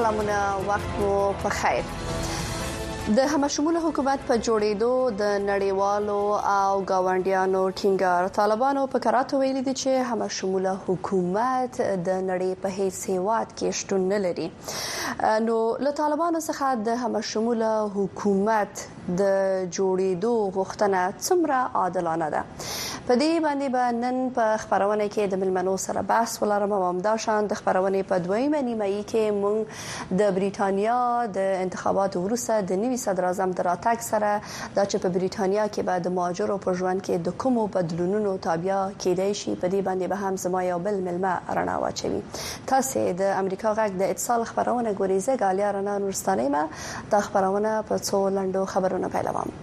سلامونه وخت مو په خیر. د همشموله حکومت په جوړېدو د نړیوالو او گاونډیانو ټینګار طالبانو په کراتو ویلي دي چې همشموله حکومت د نړۍ په هیڅ هیواد کې شتون نه لري. نو له طالبانو څخه د همشموله حکومت د جوړېدو غوښتنه څومره عادلانه ده؟ په دې باندې به نن په خبرونه کې د ملمنو سره بحث ولرم. همداشان د خبرونه په دویمه نیمایي کې مونږ د بریټانیا د انتخاباتو وروسته د نوي صدر اعظم د راتګ سره د چې په بریټانیا کې به د مهاجرو په ژوند کې د کومو بدلونونو تابع کېدای شي، په دې باندې به هم زما یو بل ملمه رڼا واچوي. تاسو د امریکا غږ د اتصال خبرونه ګورئ. زه غالیا رڼا نورستاني ما د خبرونه په څو لنډو خبرونه پیلوم.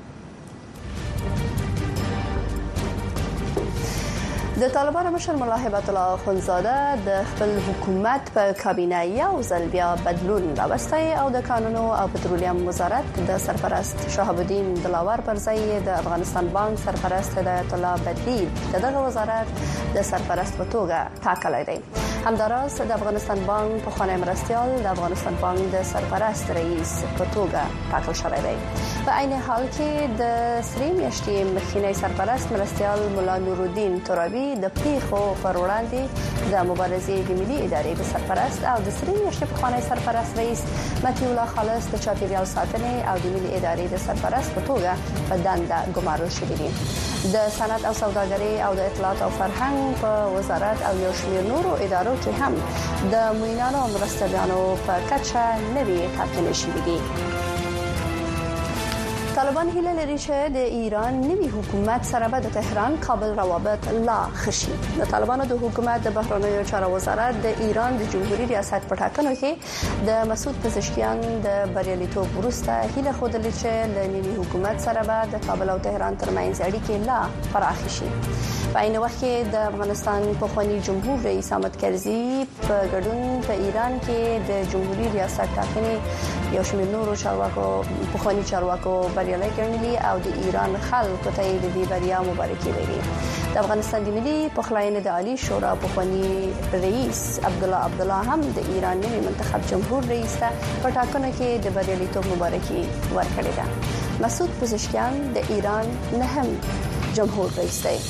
د طالبانو مشر ملا هیبت الله اخوندزاده د خپل حکومت په کابینه یو ځل بیا بدلون راوستی او د کانونو او پټرولیم وزارت د سرپرست شهاب الدین دلاور پر ځای د افغانستان بانک سرپرست هدایت الله بدری دغه وزارت د سرپرست په توګه ټاکلی دی. همداراز د افغانستان بانک په خانه مرستيال د افغانستان بانک د سرپرست رئیس په توګه ټاکل شوی دی. په عین حال کې د سری میاشتې مخکینی سرپرست مرستيال مولا نور الدین ترابی د پیښو پر وړاندې د مبارزې د ملي ادارې د سرپرست او د سری میاشتې په خانه سرپرست رئیس متي الله خالص د چاپیریال ساتنې او د ملي ادارې د سرپرست په توګه په دنده ګمارل شوی دي. د صنعت او سوداګرۍ او د اطلاعات او فرهنګ په وزارت او یو شمېر نورو ادارو کې هم د معینانو او مرستیالانو په کچه نوي ټاکنې شوې دي. طالبان هیله لري چې د ایران نوي حکومت سره به د تهران کابل روابط لا خشي. د طالبانو د حکومت د بهرنیو چارو وزارت د ایران د جمهوریت ریاست په ټاکنو کې د مسعود پزشکیان د بریالیتوب وروسته هیله خوده چې د نوي حکومت سره به د کابل او تهران ترمنځ اړیکې لا پراخ شي. په عین وخت کې د افغانستان پخوانی جمهور رئیس حامد کرزي په ګډون په ایران کې د جمهوریت ریاست ټاکنې یو شمېر نورو چارواکو پخوانی چارواکو بریالي ګڼلي او د ایران خلکو ته د دې بریا مبارکي ویلي. د افغانستان د ملي پخلاینې د عالی شورا پخوانی رئیس عبدالله هم د ایران نوي منتخب جمهور رئیس ته په ټاکنو کې د بریالیتوب مبارکي ورکړې ده. مسعود پزشکیان د ایران نهم جمهور رئیس دی.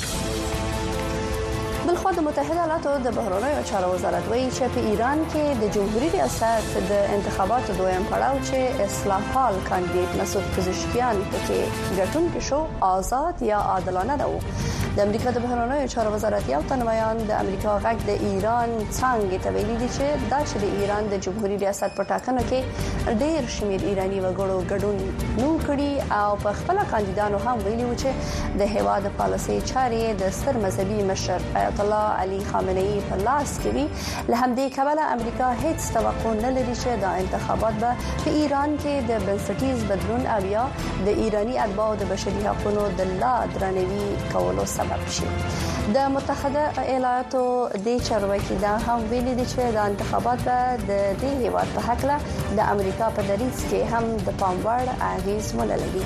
بلخو د متحده ایالاتو د بهرنیو چارو وزارت وایي چې په ایران کې د جمهوریت ریاست د انتخاباتو دویم پړاو چې اصلاح حال کاندید مسعود پزشکیان پکې ګټونکي شو آزاد یا عادلانه ده. د امریکا د بهرنیو چارو وزارت یو تنویان د امریکا غږ د ایران څنګه ته ویلي دي چې دا چې د ایران د جمهوریت ریاست په ټاکنو کې ډېر شمېر ایرانی وګړو ګډون نو کړي او په خپل کاندیدانو هم ویلي و چې د هیواد پالیسي چارې د ستر مذهبي مشر آیت الله علي خامنه‌ای په لاس کې وي. له همدې کبله امریکا هیڅ توقع نه لري چې دا انتخابات به په ایران کې د بنسټیز بدلون او یا د ایرانی اتباعو د بشري حقوقو د لا درناوي کولو سبب شي. د متحده ایالاتو د چارواکي دا هم ویلي دي چې د انتخابات به د دې هیواد په حق له د امریکا په دریځ کې هم د پام وړ اغیز ولري.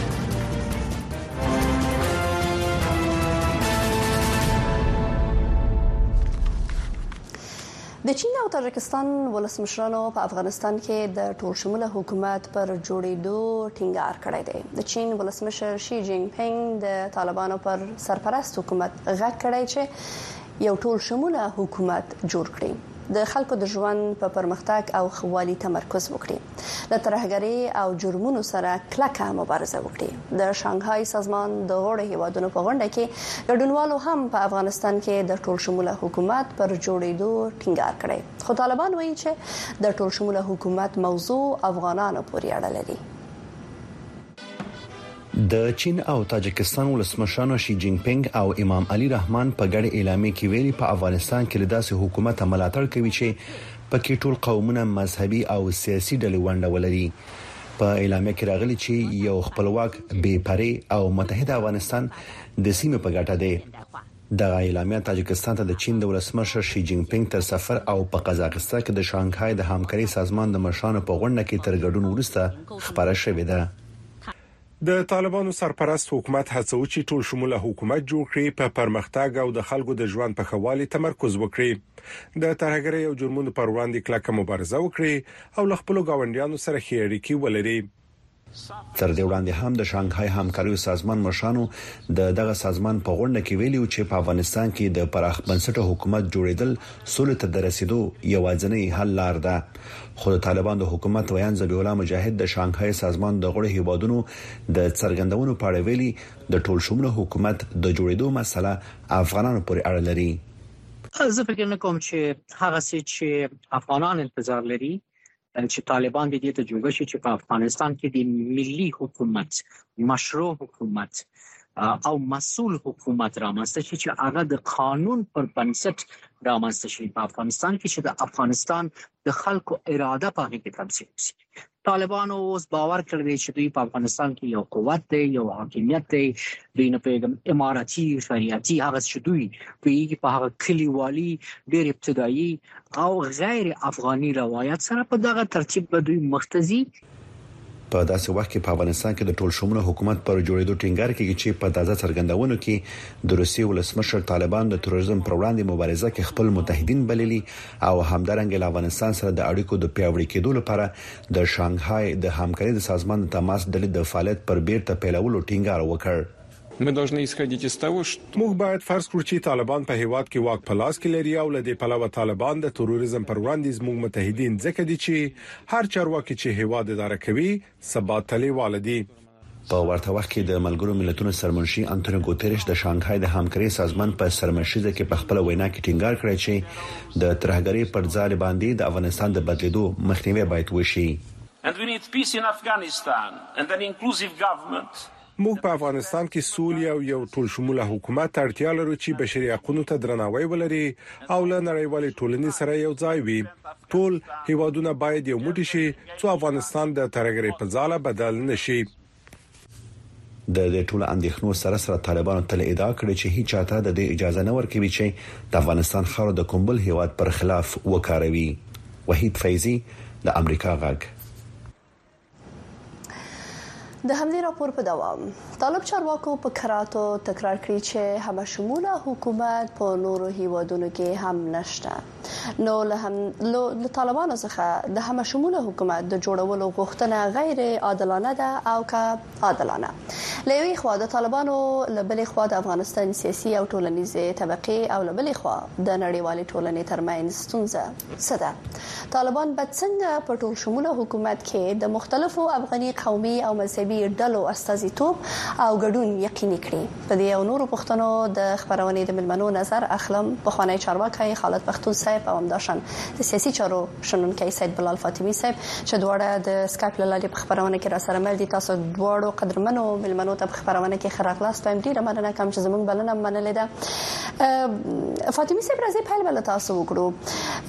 د چین او تاجکستان ولسمشرانو په افغانستان کې د ټول شموله حکومت پر جوړېدو ټینګار کړی دی. د چین ولسمشر شي جین پینګ د طالبانو پر سرپرست حکومت غږ کړی چې یو ټول شموله حکومت جوړ کړي، د خلکو د ژوند په پرمختګ او خوالي تمرکز وکړي، د ترهګرۍ او جرمونو سره کلکه مبارزه وکړي. د شانګهای سازمان د غړو هیوادونو په غونډه کې ګډونوالو هم په افغانستان کې د ټول شموله حکومت پر جوړېدو ټینګار کړی. خو طالبان وایي چې د ټول شموله حکومت موضوع افغانانو پورې اړه لري. د چین او تاجکستان ولسمشرانو شي جین پینګ او امام علي رحمان په ګډ اعلامیه کې ویلي په افغانستان کې لداسې حکومت ملاتړ کوي چې پکې ټول قومونه مذهبي او سیاسي ډلې ونډه ولري. په اعلامیه کې راغلي چې یو خپلواک بې پرې او متحده افغانستان د سیمې په ګټه دی. د اعلامیه تاجکستان ته د چین د ولسمشر شي جین پینګ تر سفر او په قزاقستان کې د شانګهای د همکاري سازمان د مشرانو په غونډه کې تر ګډون وروسته خبره شوې ده. د طالبانو سرپرست حکومت هڅو چې ټول شموله حکومت جوړ کړي په پرمختګ او د خلکو د ژوند په ښه والي تمرکز وکړي د ترهګرۍ او جرمونو پر وړاندې کلکه مبارزه وکړي او خپل ګاونډیانو سره ښې اړیکې ولري. تر دې وړاندې هم د شانګهای همکاري سازمان مشرانو دغه سازمان په غونډه کې ویلي چې په افغانستان کې د پراخ بنسټه حکومت جوړیدل سولې ته د رسیدو یوازینی حل لار ده. خو د طالبان د حکومت ویان ذبیح الله مجاهد د شانګهای سازمان د غړو هیوادونو د څرګندونو په اړه ویلي د ټول شموله حکومت د جوړېدو مسله افغانانو پورې اړه لري. زه فکر نه کوم چې هغه څه چې افغانان انتظار لري چې طالبان دې ته جوړ شي چې په افغانستان کې د ملي حکومت مشروع حکومت او مسؤل حکومت رامنځته شي چې هغه د قانون پر بنسټ رامنځته شي په افغانستان کې چې د افغانستان د خلکو اراده په هغه کې تمثيل شي. طالبانو اوس باور کړی چې دوی په افغانستان کې یو قوت دی یو حاکمیت دی دوی نه پیغام اماراتي شریعتي هغه چې دوی په هغه کلیوالي ډېر ابتدایي او غیر افغاني روایت سره په دغه ترتیب به دوی مختزي په داسې وخت کې په افغانستان کې د ټول شموله حکومت پر جوړېدو ټینګار کوي چې په تازه څرګندونو کې د روسي ولسمشر طالبان د تروریزم پر وړاندې مبارزه کې خپل متحدین بللي او همدارنګه له افغانستان سره د اړیکو د پیاوړي کېدو لپاره د شانګهای د همکاري د سازمان د تماس ډلې د فعالیت پر بیرته پیلولو ټینګار وکړ. موږ باید فرض کړو چې طالبان په هیواد کې واک په لاس کې لري او لدې پلوه طالبان د تروریزم پر وړاندې زموږ متحدین ځکه دي چې هر چارواکي چې هیواد اداره کوي ثبات تلي والدي. په ورته وخت کې د ملګرو ملتونو سرمنشي انټونیو ګوتریش د شانګهای د همکاري سازمان په سرمشيزه کې په خپل وینا کې ټینګار کړی چې د ترهګرۍ پر ځای باندې د افغانستان د بدلیدو مخنیوي باید وشي. موږ په افغانستان کې سولې او یو ټول شموله حکومت اړتیا لرو چې بشري حقوقو ته درناوی ولري او له نړیوالې ټولنې سره یو ځای وي. ټول هیوادونه باید یو موټی شي چې افغانستان د ترهګرۍ په ځاله بدل نشي. د ټول اندېښنو سره طالبانو تل ادعا کړې چې هیڅ چاته د دې اجازه نه ورکوي چې د افغانستان خاور د کومبل هیواد پر خلاف وکاروي. وحید فیضی د امریکا غږ. د همدې راپور په دوام طالب چارواکو په کراتو تکرار کړی چې همه شموله حکومت په نورو هیوادونو کې هم نشته. نو له طالبانو څخه د همه شموله حکومت د جوړولو غوښتنه غیر عادلانه ده او که عادلانه. له یوې خوا د طالبانو له بلې خوا د افغانستان سیاسي او ټولنیزې طبقې او له بلې خوا د نړیوالې ټولنې ترمنځ ستونزه څه ده؟ طالبان به څنګه په ټول شموله حکومت کې د مختلفو افغاني قومي او مذهبي ډلو استازیتوب او ګډون یقیني کړي؟ په دې او نورو پوښتنو د خبرونې د ملمنو نظر اخلم. بخوانی چارواکي خالد پختون صاحب او همداشان د سیاسي چارو شنونکي سید بلال فاطمی صاحب چې دواړه د سکایپ له لارې په خبرونه کې را سره مل دي. تاسو دواړو قدرمنو ملمنو ته په خبرونه کې خراغلاست هم ډیره مننه کوم چې زموږ بلنه منلې ده. فاطمی صاحب راځي پیل بل تاسو وکړو.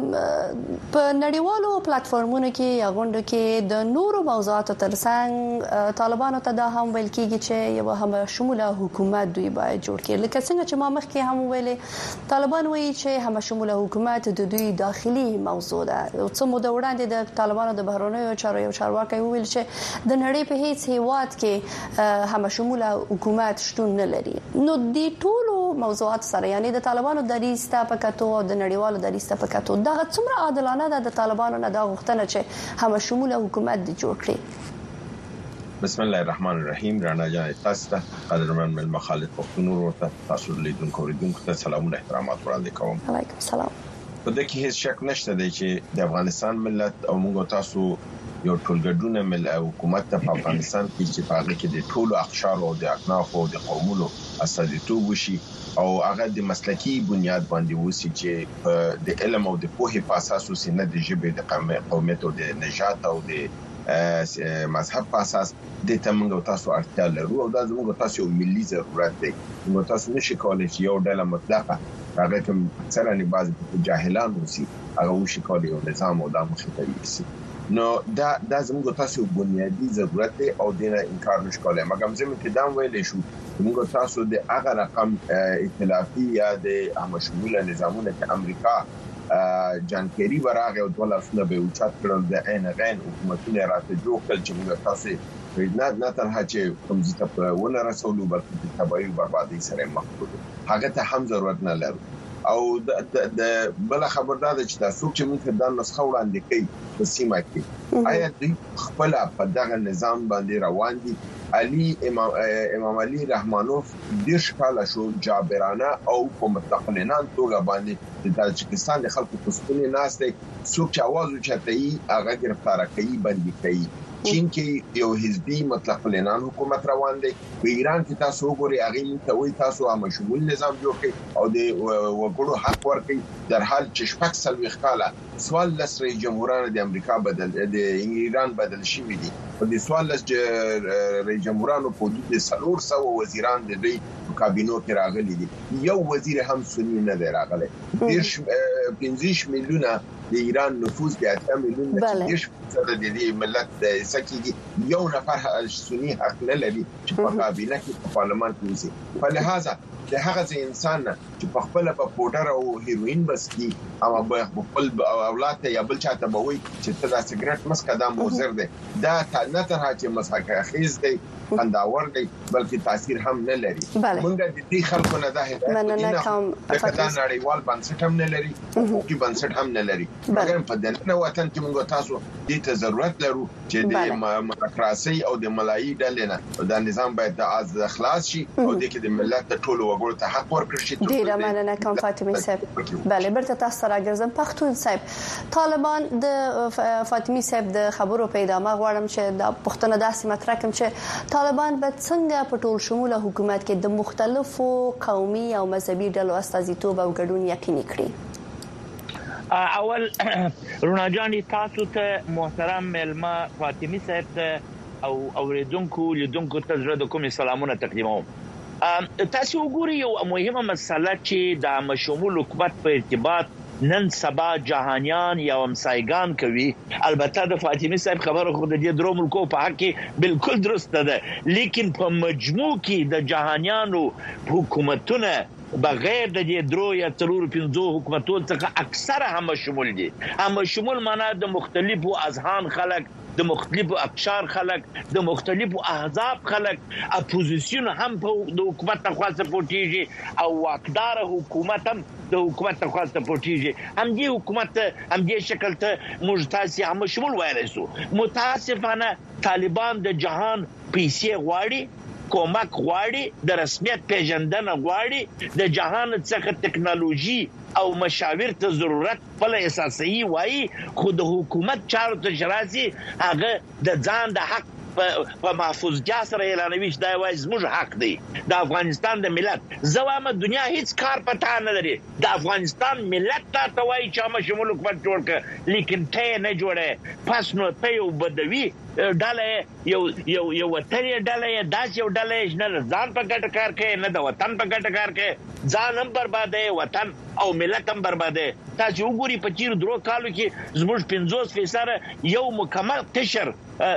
په نړیوالو پلیټفارمونو کې یا غونډو کې د نورو موضوعاتو ترڅنګ طالبانو ته دا هم ویل کیږي چې یو هم شموله حکومت دوی باید جوړ کړي. لکه څنګه چې ما مخکې هم ویلې طالبان وایي چې هم شموله حکومت د دوی داخلي موضوع ده. څو موده وړاندې د طالبانو د بهرنیو چارو یو چارواکي ویل چې د نړۍ په هیڅ هیواد کې هم شموله حکومت شتون نه لري. نو د ټولو موضوعات سره یعنی د طالبانو د ریستا پکاتو او د نړیوالو د ریستا پکاتو دا څومره عادلانه ده د طالبانو نه دا غوښتنه چې هم شموله حکومت دی جوړ کړي؟ بسم الله الرحمن الرحیم. رانا جان تاسو ته قدرمن مل مخالف پښتون ورته تاسو لیدونکو ته سلامونه احترامات وړاندې کوم. علیکم السلام. په دې کې هیڅ شک نشته دی چې د افغانستان ملت او موږ تاسو یو ټولګډونه مل حکومت په افغانستان کې چې په هغه کې د ټولو اقشار او د اکناف او د قومونو استازیتوب وشي او هغه د مسلکی بنیاد باندې وسی چې د علم او د پوهې په اساس وسي نه د ژبې د قومیت او د نژاد او د مذهب په اساس د تمنګ تاسو اړتیا لرو او دا زموږ تاسو یو ملي ضرورت دی. موږ تاسو نشي کولای چې یو ډله مطلقه هغه کوم څنګه نه بعض جاهلان وسی هغه وشي کولای یو نظام او د مخې ته نو دا زموږ تاسو بنیادی ضرورت دی او دینه انکار نشو کولای. مګم زموږ کې دا ویل شو موږ تاسو د هغه رقم ائتلافي یا د همشموله نظامونه چې امریکا جان کیری براغه او دولتونه به اوچت کړل د عین غین حکومتونه راته جوړ کړل چې موږ تاسو نه تنها چې کومځي ته ونه رسولو بلکې تباہي او بربادي سره مخ کړو هغه ته هم ضرورت نه لرو او د بل خبردار چې تاسو چې موږ د نسخه وړاندې کوي په سیمه کې آیا دوی خپل په دغه نظام باندې روان دي امام علي رحمانوف د شکاله شو جابرانه او په متقلنان توګه باندې د تاجکستان د خلکو په سپینې ناسته څوک چې आवाज اوچتایي هغه گرفتار کوي بندي کوي چین کې یو حزبي مطلق لنان حکومت روان دی په ایران کې تاسو وګورئ هغه ته وایي تاسو عام شمول نظام جوړ کړئ او د وګړو حق ورکړئ در حال چې شپږ سلوي خاله سوال لسري جمهوریت د امریکا بدل د ایران بدل شوی دي په دې سوال لس رئیس جمهوریت په حدود 300 وزیران د دوی کابینو کې راغلي دي یو وزیر هم سنی نه دی راغلی 15 میلیونه د ایران نفوذ د 8 میلیون د دې ملت د سکیږي یو نفر سنی حق نه لري چې په کابینه کې په پارلمان کې وسی په لحاظه د هغه انسان چې په خپل په پودر او هیروین بس کې او په خپل اولاد ته یا بل چاته به وي چې ته دا سیګریټ مسکه دا موزر دی دا نه تر چې مسکه خیز دی خنداور دی بلکې تاثیر هم نه لري موږ د دې خلکو نه ده مننه کوم دا نړیوال بنسټ هم نه لري حقوقي بنسټ هم نه لري مګر په دنه وطن کې موږ تاسو دې ته ضرورت لرو چې د ماکراسي او د ملایي ډلې نه دا نظام باید از خلاص شي او د کې د ملت د ټولو وګړو ته حق ورکړي شي ډیره مننه کوم فاطمه صاحب بله برته تاسو راګرځم پښتون صاحب طالبان د فاطمه صاحب د خبرو پیدا ما غواړم چې د پښتون داسې مطرح کوم چې طالبان به څنګه په ټول شموله حکومت کې د مختلفو قومي او مذهبي ډلو استازیتوب او ګډون یقیني کړي اول رونا جان تاسو ته محترم ملما فاطمه صاحب ته او اوریدونکو لیدونکو ته زړه د کوم سلامونه تقدیموم تاسو وګورئ یو مهمه مسله چې د مشمول حکومت په ارتباط نن سبا جهانيان یا همسایگان کوي البته د فاطمه صاحب خبره خو د دې درو ملکو په حق کې بالکل درست ده لیکن په مجموع کې د جهانيانو حکومتونه بغیر د دې درو یا تلور پنځو حکومتونو څخه اکثره هم شمول دي هم شمول معنا د مختلفو اذهان خلک د مختلفو اقشار خلک د مختلفو احزاب خلک اپوزیشن هم په د حکومت خاصه پورتیږي او واقدار حکومت هم د حکومت خاصه پورتیږي هم دې حکومت هم دې شکل ته مجتازي هم شمول وایي سو متاسفانه طالبان د جهان پیسې غواړي کومک غواړي د رسمیت پیژندنه غواړي د جهان څخه ټکنالوژي او مشاور ته ضرورت بل اساسي وایي خو د حکومت چارو ته شراسي هغه د ځان د حق په محفوظ جاسر اعلانوي چې دا وایي زموږ حق دی د افغانستان د ملت زوامه دنیا هیڅ کار پتا نه لري د افغانستان ملت ته وایي چې ما شمول حکومت جوړ کړ لیکن ته نه جوړه پس نو ته یو بدوي ډاله یو وطني ډاله داس یو ډاله نه ځان په ګټه کار کوي نه د وطن په ګټه کار کوي ځان هم بربادي وطن او ملت هم بربادي تاسو وګورئ په چیر درو کالو کې زموږ 50% یو مکمل قشر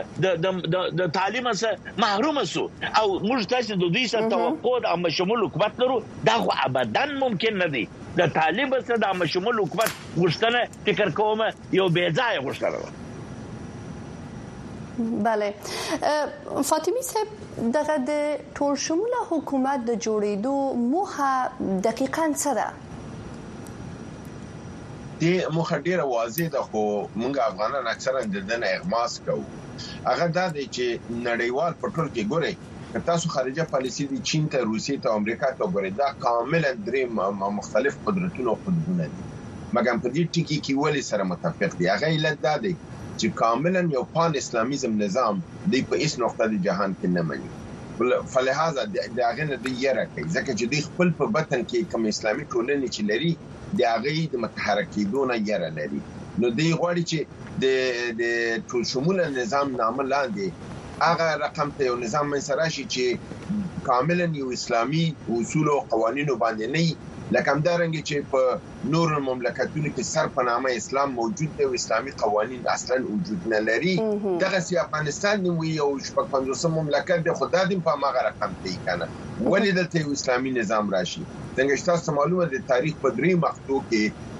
د تعلیم سره محروم سو او موږ تاسو د دوی سره توقع د شمول حکومت لرو دا خو ابدا ممکن نه دی د طالب سره د شمول حکومت غوښتنه فکر کوم یو بې ځای غوښتنه بله فاطمه صاحب دغه د ټول شموله حکومت د جوړېدو موخه دقیقاً څه ده دې موخه ډیره واضح ده خو موږ افغانان اکثرا د دنه اغماس کوو هغه دا دی چې نړیوال په ټول کې ګوري تاسو خارجه پالیسي دي چین ته روسیې ته امریکا ته ګوري دا کاملا درې مختلف قدرتونو خودونه دي مګر په دې ټکی کې ولې سره متفق دي هغه علت دا دی چې کاملا یو پان اسلامیزم نظام دی په هیڅ نقطه د جهان کې نه مني فلهذا د هغه نه دی یره کوي ځکه چې دی خپل په بطن کې کوم اسلامي ټولنې چې لري د هغه د متحرکېدو نه یره لري نو دی غواړي چې د ټول شموله نظام نامه لاندې هغه رقم ته یو نظام منځ راشي چې کاملا یو اسلامي اصول او قوانینو باندې نه لکه همدارنګه چې په نور مملکتونو کې سر په نامه اسلام موجود دی او اسلامي قوانین اصلا وجود نه لري دغه سی افغانستان نو یو شپږ 50 مملکت د خدای په ماغه رقم دی کنه ولې دلته اسلامي نظام راشي څنګه چې تاسو معلومه د تاریخ په درې مقطعو کې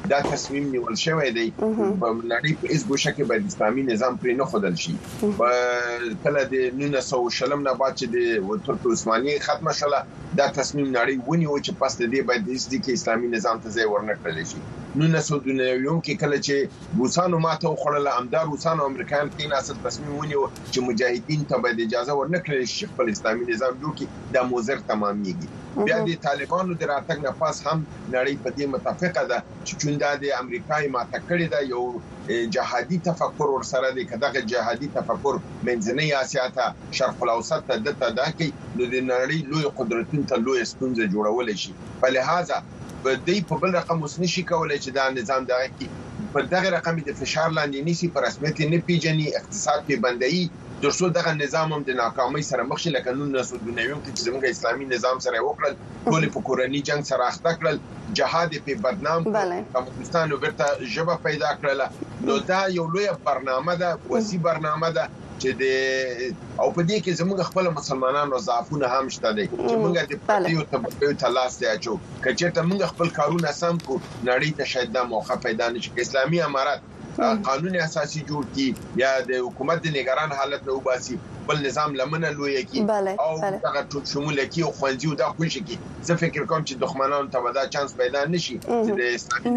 دا تصمیم نیول شوی دی په نړۍ په اس ګوشه کې به اسلامي نظام پرې نه خدل شي کله د 1900 نه بعد چې د ترک عثماني ختمه شوه دا تصمیم نړۍ ونیو چې پس د دې باید د اسلامي نظام ته ځای ورنکړل شي 1992 کې کله چې روسانو ماته وخړل امدار روسانو امریکایان کې ناسل تصمیم ونیو چې مجاهدین ته باید اجازه ورنکړل شي خپل اسلامي نظام جوړ کړي دا موزر تمامېږي بیا د طالبانو د راتګ نه پاس هم نړۍ په دې متفقه ده چې چوندا د امریکای ماته کړی دا یو جهادي تفکر ور سره دی کداغه جهادي تفکر منځنۍ اسیا ته شرق الاوسط ته د تداکي د نړۍ لوی قدرتونو ته لوی ستونزه جوړول شي په لحاظه په دې په بل رقم اوس نشي کولای چې دا نظام دغه کې په دغه رقم د فشار لاندې نشي پر رسمیت نه پیژني اقتصاد په بندي درسو دغه نظام هم د ناکامۍ سره مخ شي لکه 1992 کې چې زموږ اسلامي نظام سره وکړل ټول په کورنۍ جنگ سره اخته کړل جهاد په بدنام پاکستان ورته جبه پیدا کړل نو دا یو لوی برنامه ده وسی برنامه ده چې د او په دې کې زموږ خپل مسلمانانو ضعفونه هم شته دي چې موږ د پټیو ته تلاش دی چې کچته موږ خپل کارونه سم کو نړۍ ته شاید دا موقع پیدا نشي اسلامي امارات قانون اساسي جوړ کی یا د حکومت د نگران حالت نه وباسي بل نظام لمنه لوی کی او دغه ټول شمول کی او خوندي او د خوشي کی زه فکر کوم چې دښمنانو ته ودا چانس پیدا نشي چې د اسلامي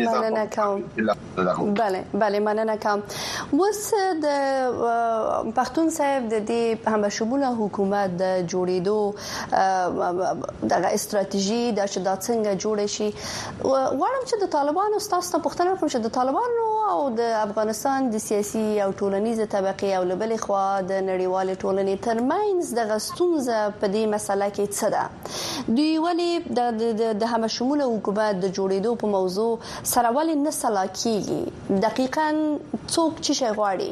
نظام بله مننه کوم وس د پښتون صاحب د دې هم شموله حکومت د جوړېدو دغه استراتیژي د شدت څنګه جوړ شي وړم چې د طالبانو ستاسو پښتنه کوم چې د طالبانو او د افغانستان د سیاسي او ټولنیزه طبقه او لبل خوا د نړیوال ټولنې ترمنځ د غستونزه په دې مسله کې څه ده دوی ولې د هم شموله حکومت د جوړېدو په موضوع سره ولې نه سلا کیږي دقیقاً څوک چې شي غواړي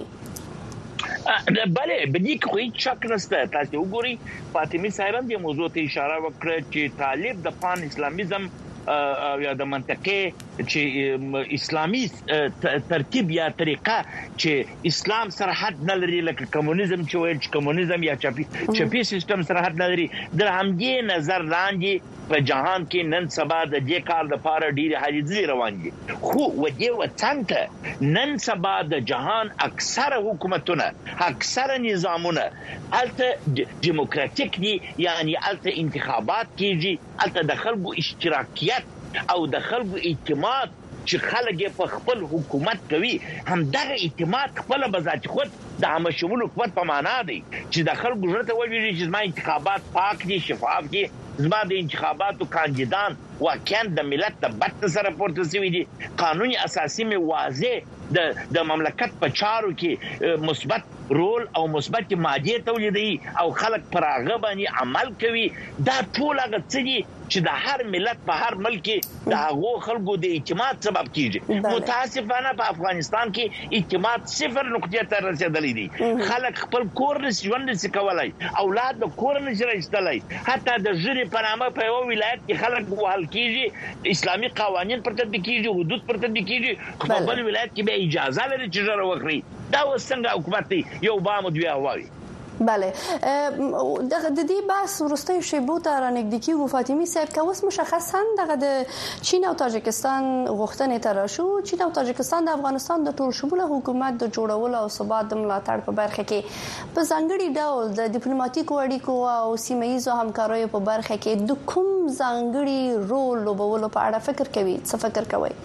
بله بدی کوئی شک نشته تاسو وګورئ فاطمی صاحب هم دې موضوع ته اشاره وکړه چې طالب د پان اسلامیزم یا د منطقه چې اسلامي ترکیب یا طریقه چې اسلام سره حد نه لري لکه کمونیزم چې وایي چې کمونیزم یا چپی سیستم سره حد نه لري در همدې نظر لاندې په جهان کې نن سبا د دې کار لپاره ډېر حاجزي روان دي خو ودې وڅنګه نن سبا د جهان اکثره حکومتونه اکثره نظامونه الته دیموکراتیک دي یعنی الته انتخابات کیږي الته د خلکو اشتراکیت او د خلکو اعتماد چې خلک په خپل حکومت کوي هم دغه اعتماد خپل بذات خود د هم شمول حکومت په معنا دی چې د خلکو ضرورت وایي چې ما انتخابات پاک دي شفاف دي زما د انتخاباتو کاندیدان واقعا د ملت د بد سره پورته شوی دي قانوني اساسي می واضح د مملکت په چارو کې مثبت رول او مثبت ماده تولیدي او خلک پر هغه باندې عمل کوي دا ټول هغه څه دي چې د هر ملت په هر ملک د هغو خلکو د اعتماد سبب کیږي متاسفانه په افغانستان کې اعتماد صفر نقطه ته رسیدلی دي خلک خپل کور نشي ژوند نشي کولای اولاد د کور نشي راځتلای حتی د ژوند په نامه په یو ولایت کې خلک وهل کیږي اسلامي قوانين پر تطبیق کیږي حدود پر تطبیق کیږي خو بل ولایت کې به اجازه لري چې جره وکړي دا وسنګ حکومت دی یو بامو دی هواوي بله د دې بحث ورسته شیبو ته رانګدي کیږي فاطمی صاحب که اوس مشخصا دغه د چین او تاجکستان غوښتنې تر شو چین او تاجکستان د افغانستان د ټول شموله حکومت د جوړولو او ثبات د ملاتړ په برخه کې په ځانګړي ډول د ډیپلوماټیکو اړیکو او سیمه‌ایزو همکاریو په برخه کې د کوم ځانګړي رول لوبولو په اړه فکر کوي څه فکر کوي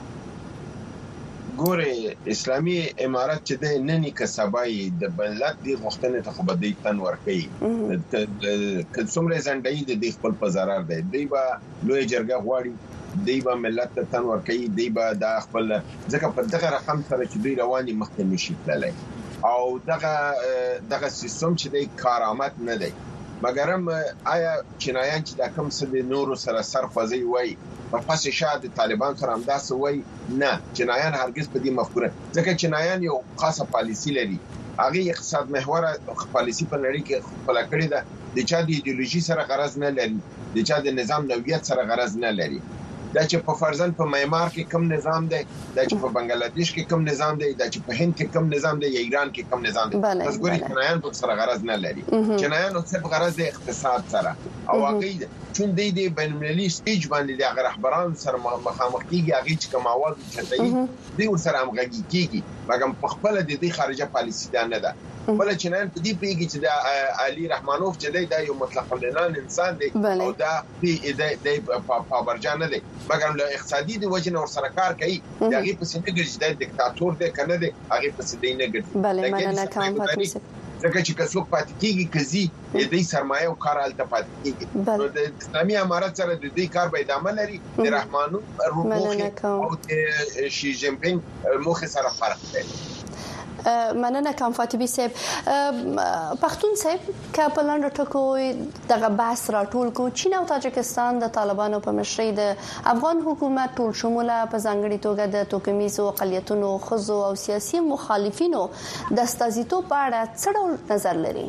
ګوره اسلامي امارات چې د نننی کسبای د بلد دی غوښتنه ته خو بده تن ورکړي که څومره ځنډای د خپل په zarar دی دی با لوی جرګه غواړي دی با ملت ته تن ورکړي دی با د خپل ځکه په دغه رقم سره چې دوی رواني مخکې نشي تللی او دغه سیستم چې د کارآمد نه دی مګرم آیا چینایان چې د کوم څه د نورو سره سرخوځي وای په پاسه شاده طالبان سره همداسې وای نه چینایان هرگز په دې مفکوره ځکه چینایان یو خاصه پالیسی لري هغه اقتصاد محور پالیسی په نړۍ کې خپل کړی ده د چا د ایدئولوژي سره غرض نه لري د چا د نظام نوعیت سره غرض نه لري دا چې په فرضاً په میانمار کې کوم نظام دی دا چې په بنگلاديش کې کوم نظام دی دا چې په هند کې کوم نظام دی یا ایران کې کوم نظام دی پس ګوري چینایان په سره غرض نه لري چینایان او صرف غرض د اقتصاد سره او هغه چون د بین المللي سټیج باندې د رهبران سره مخامخ کیږي هغه چې کوماوال چتای دی ور سره همغږي کیږي مګر په خپل د دې خارجه پالیسي دا نه ده بل چې نن په دې پیږي چې د علي رحمانوف چې د یو مطلق العنان انسان دی او دا د پابرجان دی مګر له اقتصادي د وجه نور سره کار کوي هغه په سینه کې د دیکتاتور دی کنه دی هغه په سینه نه ګرځي بله مننه کوم فاطمه ځکه چې کڅوک پاتې کیږي کزي د سرمایه او کار الته پاتې کیږي نو د اسلامي امارات سره د دې کار به ادامه لري د رحمانوف روحي او د شي جین پینګ مخ سره فرق دی مننه کوم فاطمه صاحب پښتون صاحب کله لاندې ټکو دغه بحث راټول کو چین او تاجکستان د طالبانو په مشرۍ د افغان حکومت ټول شموله په ځانګړي توګه د توکمیزو اقلیتونو خزو او سیاسي مخالفینو د استازیتوب په اړه څه ډول نظر لري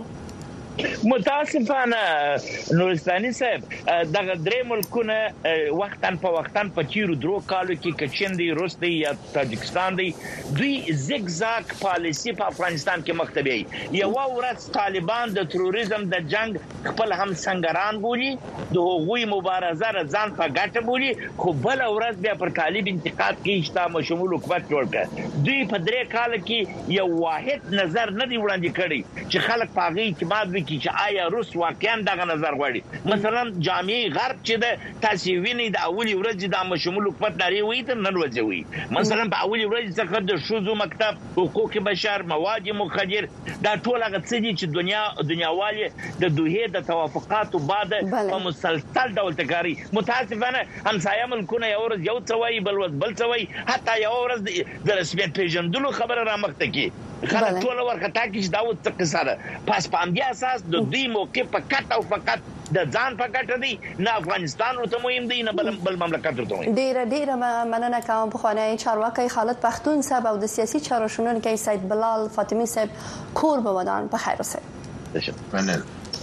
متاسفانه نورستاني صاحب دغه درې ملکونه وختن په وختن په چیرو درو کالو کې کچین دی روس دی یا تاجکستان دی دوی زیګزاګ پالیسی په افغانستان کې مکتبي یو ورځ طالبان د تروریزم د جنگ خپل هم سنگران بولی د هغوی مبارزه ځان په ګټه بولی خو بل ورځ بیا پر طالب انتقاد کې اجتماع شمول حکومت جوړ کړ دوی په درې کال کې یو واحد نظر نه دی وړاندې کړی چې خلک پاغي اعتماد چې آیا روس واقعا دغه نظر غواړي مثلا جامع غرب چې د تاسو ویني د اولی ورځ د مشمول حکومت لري وي تر نن ورځ وي مثلا په اولی ورځ څخه د شوزو مکتب حقوق بشر مواد مخدر دا ټول هغه څه چې دنیاوالي د دوه د توافقات بعد په مسلسل ډول تکراری متاسفانه همسایه ملکونه یو ورځ یو څوي بل څوي حتی یو ورځ د رسمیت پیژندلو خبره را مخته کی خلک ټول ورخه کې دا و څه قصه پس په امبیا اساس د دې موقع په کټ او فقط د ځان په کټ دی نه افغانستان ورته مهم دی نه بل مملکت ورته مهم ډیره مننه کوم په خوانای چارواکي خالد پښتون صاحب او د سیاسي چارو شنونکي سید بلال فاطمی صاحب کور به ودان په خیر اوسه تشکر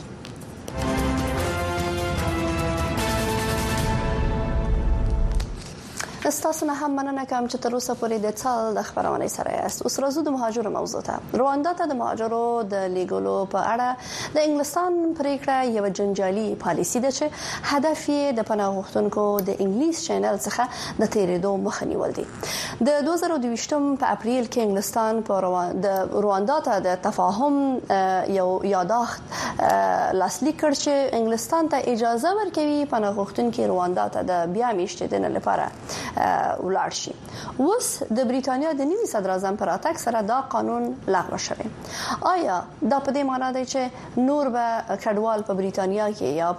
استاسو نه هم مننه کوم چې تر اوسه پورې د څال د خبرونه سره یاست اوس راځو د مهاجرو موضوع ته رواندا ته د مهاجرو د لیګولو په اړه د انګلستان پریکړه یو جنجالي پالیسی ده چې هدف یې د پناه غوښتونکو د انګلیس چینل څخه د تیرېدو مخه نیول دي د 2022 په اپریل کې انګلستان په رواندا ته د تفاهم یو یاداښت لاسلیک کړ چې انګلستان ته اجازه ورکوي پناه غوښتونکو رواندا ته د بیا میشتېدنې لپاره ولاړ شي اوس د بریټانیا د نوي صدر اعظم پر اتک سره دا قانون لغوه شوی آیا دا په دې معنی دی چې نور به کډوال په بریټانیا کې یا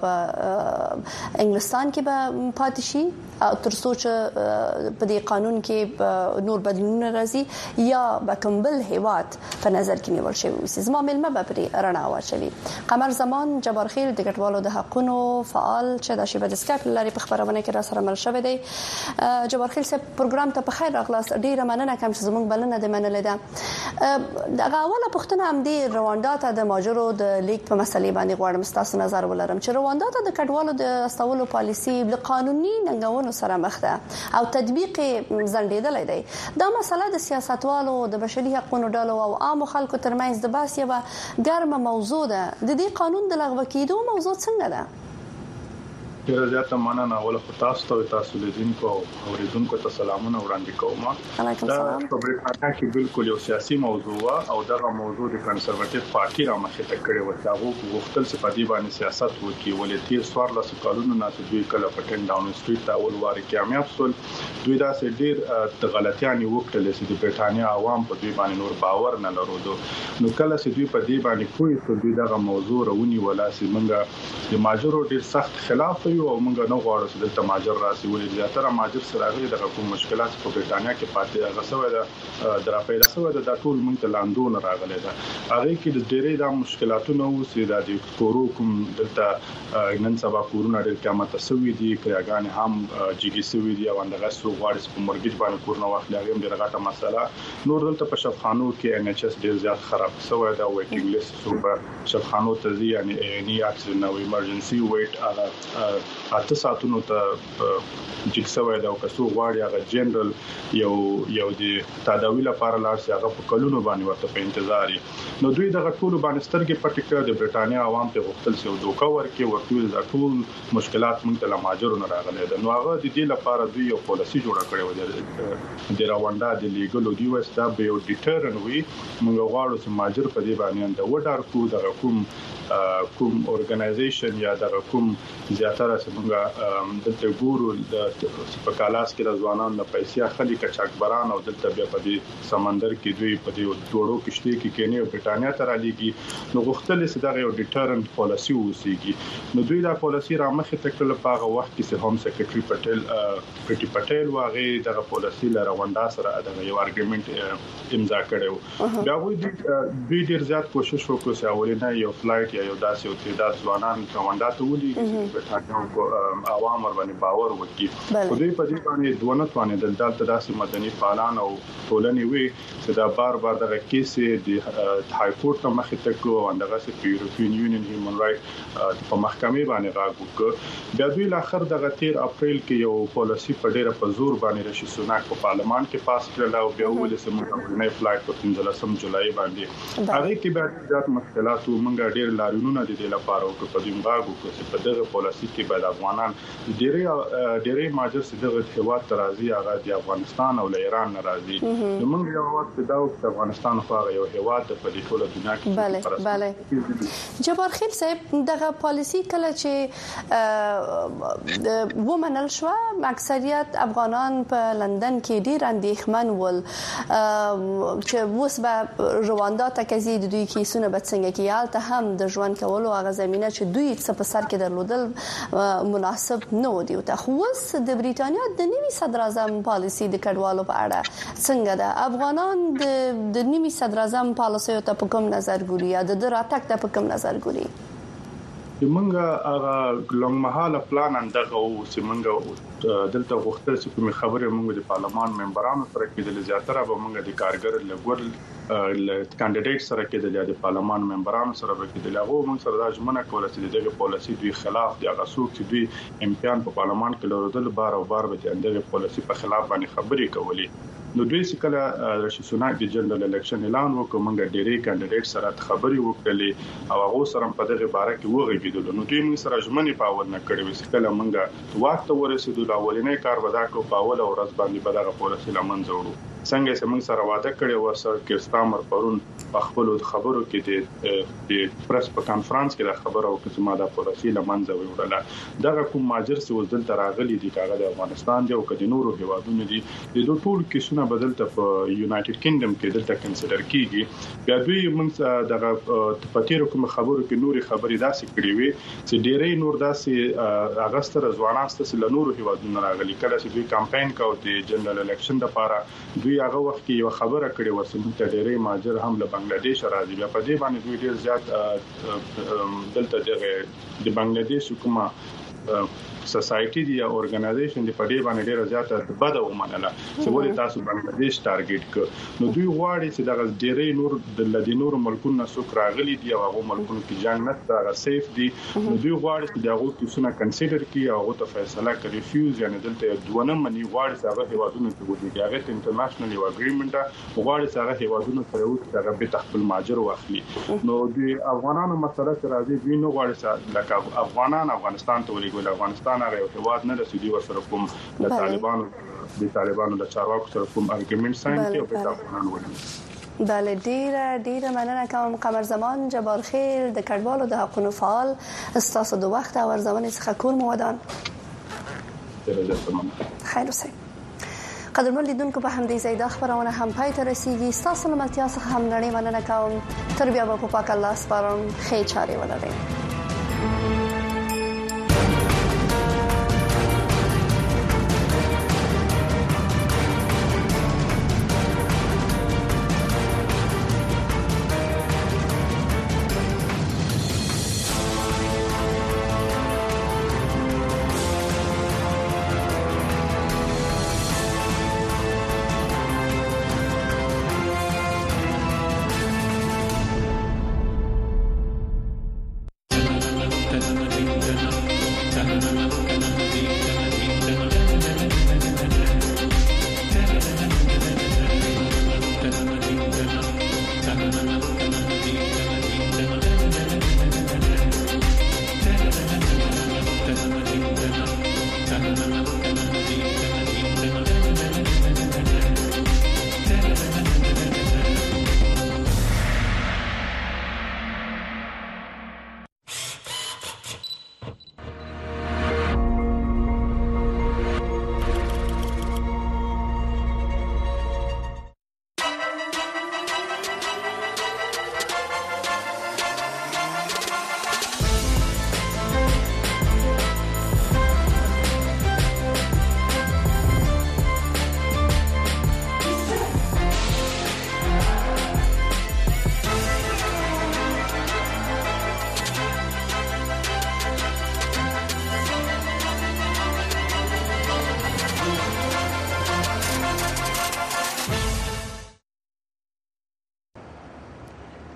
په انګلستان کې به پاتې شي تر څو چې په دې قانون کې نور بدلونونه راځي یا به کومبل هیواد په نظر کې نیول شوی وي زما ملمه به پرې رڼا واچوي قمر زمان جبار خیل د کډوالو د حقونو فعال چې د شبکې سکایپ لري په خبرونه کې را سره مل شوی دی جبار خیل صاحب پروګرام ته په خیر راغلاست ډیره مننه کوم چې زموږ بلنه د منلې ده دغه اوله پښتنه هم دی رواندا ته د ماجرو د لیک په مسلې باندې غواړم تاسو نظر ولرم چې رواندا ته د کډوالو د استولو پالیسی د قانوني ننګونو سره مخ ده او تطبیق زندیدل دی دا مسله د سیاستوالو د بشري حقوقو ډلو او عام خلکو ترمنځ د بحث یوه ګرمه موضوع ده د دې قانون د لغوه کېدو موضوع څنګه ده ډیره زیاته مننه اول خو تاسو لیدونکو او اوریدونکو ته سلامونه وړاندې کوم علیکم السلام په بریټانیا کې بالکل یو سیاسي موضوع او دغه موضوع د کنسرواتیو پارټي را مخې ته کړی و چې هغه غوښتل چې په دې باندې سیاست وکړي ولې تیر سوار له کالونو نه دوی کله په ټن ډاون سټریټ ته اول واري کامیاب شول دوی دا سې ډیر د غلطیانه وکړل چې د بریټانیا عوام په دوی باندې نور باور نه لرودو نو کله چې دوی په دې باندې کوی څه دوی دغه موضوع رونی ولا چې منګه د ماجرو ډیر سخت خلاف یو او موږ نه غواړو چې د ماجر راسي ولې زیاتره ماجر سره غوړي د کوم مشکلات په بریټانیا کې پاتې غسوي د درافې رسوي د ټول موږ ته لاندون راغلي دا هغه کې د ډېرې د مشکلاتونو او د کورو کوم دلته نن سبا کورونه ډېر قیمت سوي دي کړهګان هم جګي سوي دي او اندغه سو غواړي په مرګ باندې کورونه واخلي هغه ډېر غټه مسله نور دلته په شفخانو کې ان ایچ اس ډېر زیات خراب سوی دا ویټینګ لیست سو په شفخانو ته ځي یعنی اکسیډنټ او ایمرجنسي ویټ هغه 8 ساعتونو ته جکسوي دا کسو غواړي هغه جنرال یو د تداوی لپاره لاړ شي هغه په کلونو باندې ورته په انتظار نو دوی دغه ټول باندې سترګې پټ د برټانیا عوام ته غوښتل شي دوکا ورکړي ورته د ټول مشکلات موږ ته ماجرو نه راغلي دا نو هغه د دې لپاره دوی یو پالیسي جوړه کړې و د راونډا د لیګل دی وس دا به یو ډیټرن وي موږ غواړو چې ماجر په دې باندې د وډار کو د کوم اورګنایزیشن یا د کوم زیاتره څنګه د ګورو د سپکالاس کې د ځوانانو د پیسې اخلي کچاکبران او د طبيعه په دې سمندر کې دوی په دې ډوړو کشتي کې کینی او برټانیا ته را لېږي نو غوښتل چې دا یو ډیټرنټ پالیسي وسیږي نو دوی دا پالیسي را مخې ته کړل په هغه وخت کې هم سیکریټری پټیل واغې دغه پالیسي لاره وندا سره دغه یو ارګومنت امضا کړو بیا دوی ډیر زیات کوشش وکړ چې اولینه یو فلایټ یا یو داسې یو تعداد ځوانان وندا ته ولي چې برټانیا کو عوام باندې باور وکړي خو دوی په دې باندې دونه باندې د داسې مدني فعالان او ټولنې وي چې دا بار دغه کیسې د های کورټ ته مخې ته کو او دغه چې یورپین یونین هیومن رائټ په محکمې باندې راغوک بیا دوی لاخر دغه 13 اپریل کې یو پالیسي په ډیره په زور باندې رشي سوناک په پارلمان کې پاس کړل او بیا ولې سمونه نه فلایټ په 15 جولای باندې هغه کې بیا ځات مشکلات ومنګ ډیر لارونو د دې لپاره او په دې مغاغو کې په دغه پالیسي کې بعد افغانان ډېرې ماجر چې دغه هیواد ترازی هغه د افغانستان او ایران ناراضي نو موږ یو وخت د افغانستان خو یو هیواد په دې ټوله دنیا کې بله جبار خیل صاحب دغه پالیسي کله چې ومنل شو اکثریت افغانان په لندن کې ډیر اندېښمن ول چې اوس به رواندا ته کزي د دوی کیسونه به څنګه کې یالته هم د ژوند کولو هغه زمينه چې دوی څه په سر کې درلودل مناسب نه ودی او تخوس د بریټانیا د نیمي صدر اعظم پالیسي د کډوالو په اړه څنګه ده افغانان د نیمي صدر اعظم پالیسي ته په کوم نظر ګوري یا د راتګ ته په کوم نظر ګوري موږ هغه لونګ مهاله پلان اندغه او چې موږ دلته غوښتل چې کوم خبره موږ د پارلمان ممبرانو سره کې د زیاتره به موږ د کارګر لګور کاندیدټ سره کې د پارلمان ممبرانو سره کې د لاغو موږ سره د ژمنه کوله چې دغه پالیسي دوی خلاف د غسوک چې دوی امکان په پارلمان کې لرودل بار او بار به دغه پالیسي په خلاف باندې خبرې کولې نو دوی چې کله رشي سوناک د جنرال الیکشن اعلان وکړ موږ ډېری کاندیدټ سره خبرې وکړلې او هغه سره په دغه باره کې وغږیدل نو دوی موږ سره ژمنې پاول نه کړې چې کله موږ وخت ورسېدو اولنې کار ودا کو پاول او ورځ باندې به دغه پالیسي لمن زوړو څنګه چې موږ سره وعده کړی و سر کېستامر پرون په خپل خبرو کې د پریس په کانفرنس کې د خبرو کې ما د پالیسي لمن زوړله دغه کوم ماجر چې وزدل تراغلي دي کاغه د افغانستان دی او کدي نورو هیوادونو دي د دوه ټول کیسونه بدلته په یونایټډ کینګډم کې دلته کنسیډر کیږي بیا دوی موږ دغه پاتیرو کوم خبرو کې نوري خبرې داسې کړې وي چې ډېرې نور داسې اگست ځوانان ستاسو له نورو هیوادونو راغلي کله چې دوی کمپاین کاوه د جنرال الیکشن لپاره دوی هغه وخت کې یو خبره کړې و چې ته ډېرې ماجر هم له بنگلاديش راځي بیا په دې باندې دوی ډېر زیات دلته د بنگلاديش حکومت سوسايټي دی یا اورګنایزیشن دی په دې باندې ډیره زیاته بده ومنله چې ولې تاسو بنگلاديش ټارګټ ک نو دوی غواړي چې دغه ډیرې نور د لدی نور ملکونو څخه راغلي دی او هغه ملکونو کې جنگ نه تر سیف دی نو دوی غواړي چې دغه کیسونه کنسیډر کړي او هغه ته فیصله کوي ریفیوز یعنی دلته دونه منی غواړي چې هغه هیوادونو ته وګوري هغه انټرنیشنل یو اګریمنت غواړي چې هغه هیوادونو سره وکړي هغه به تخپل ماجر واخلي نو دوی افغانانو مسله راځي دوی نو غواړي چې لکه افغانان افغانستان ته ولېګول افغانستان هغه هیواد نه رسیدي ورسره کوم د طالبانو د چارواکو سره کوم ارګومنټ ساين کې او په افغانانو ولې بله ډیره مننه کوم قمر زمان جبار خیل د کډوالو د حقوقو فعال استاسو د وخت او ارزونه څخه کور مودان خیر اوسئ قدرمن لیدونکو په همدې ځای د خبرونه هم پای ته رسیدي استاسو ملتیا څخه هم نړۍ مننه کوم تر بیا په پاک الله سپارم خیر چاري ولرئ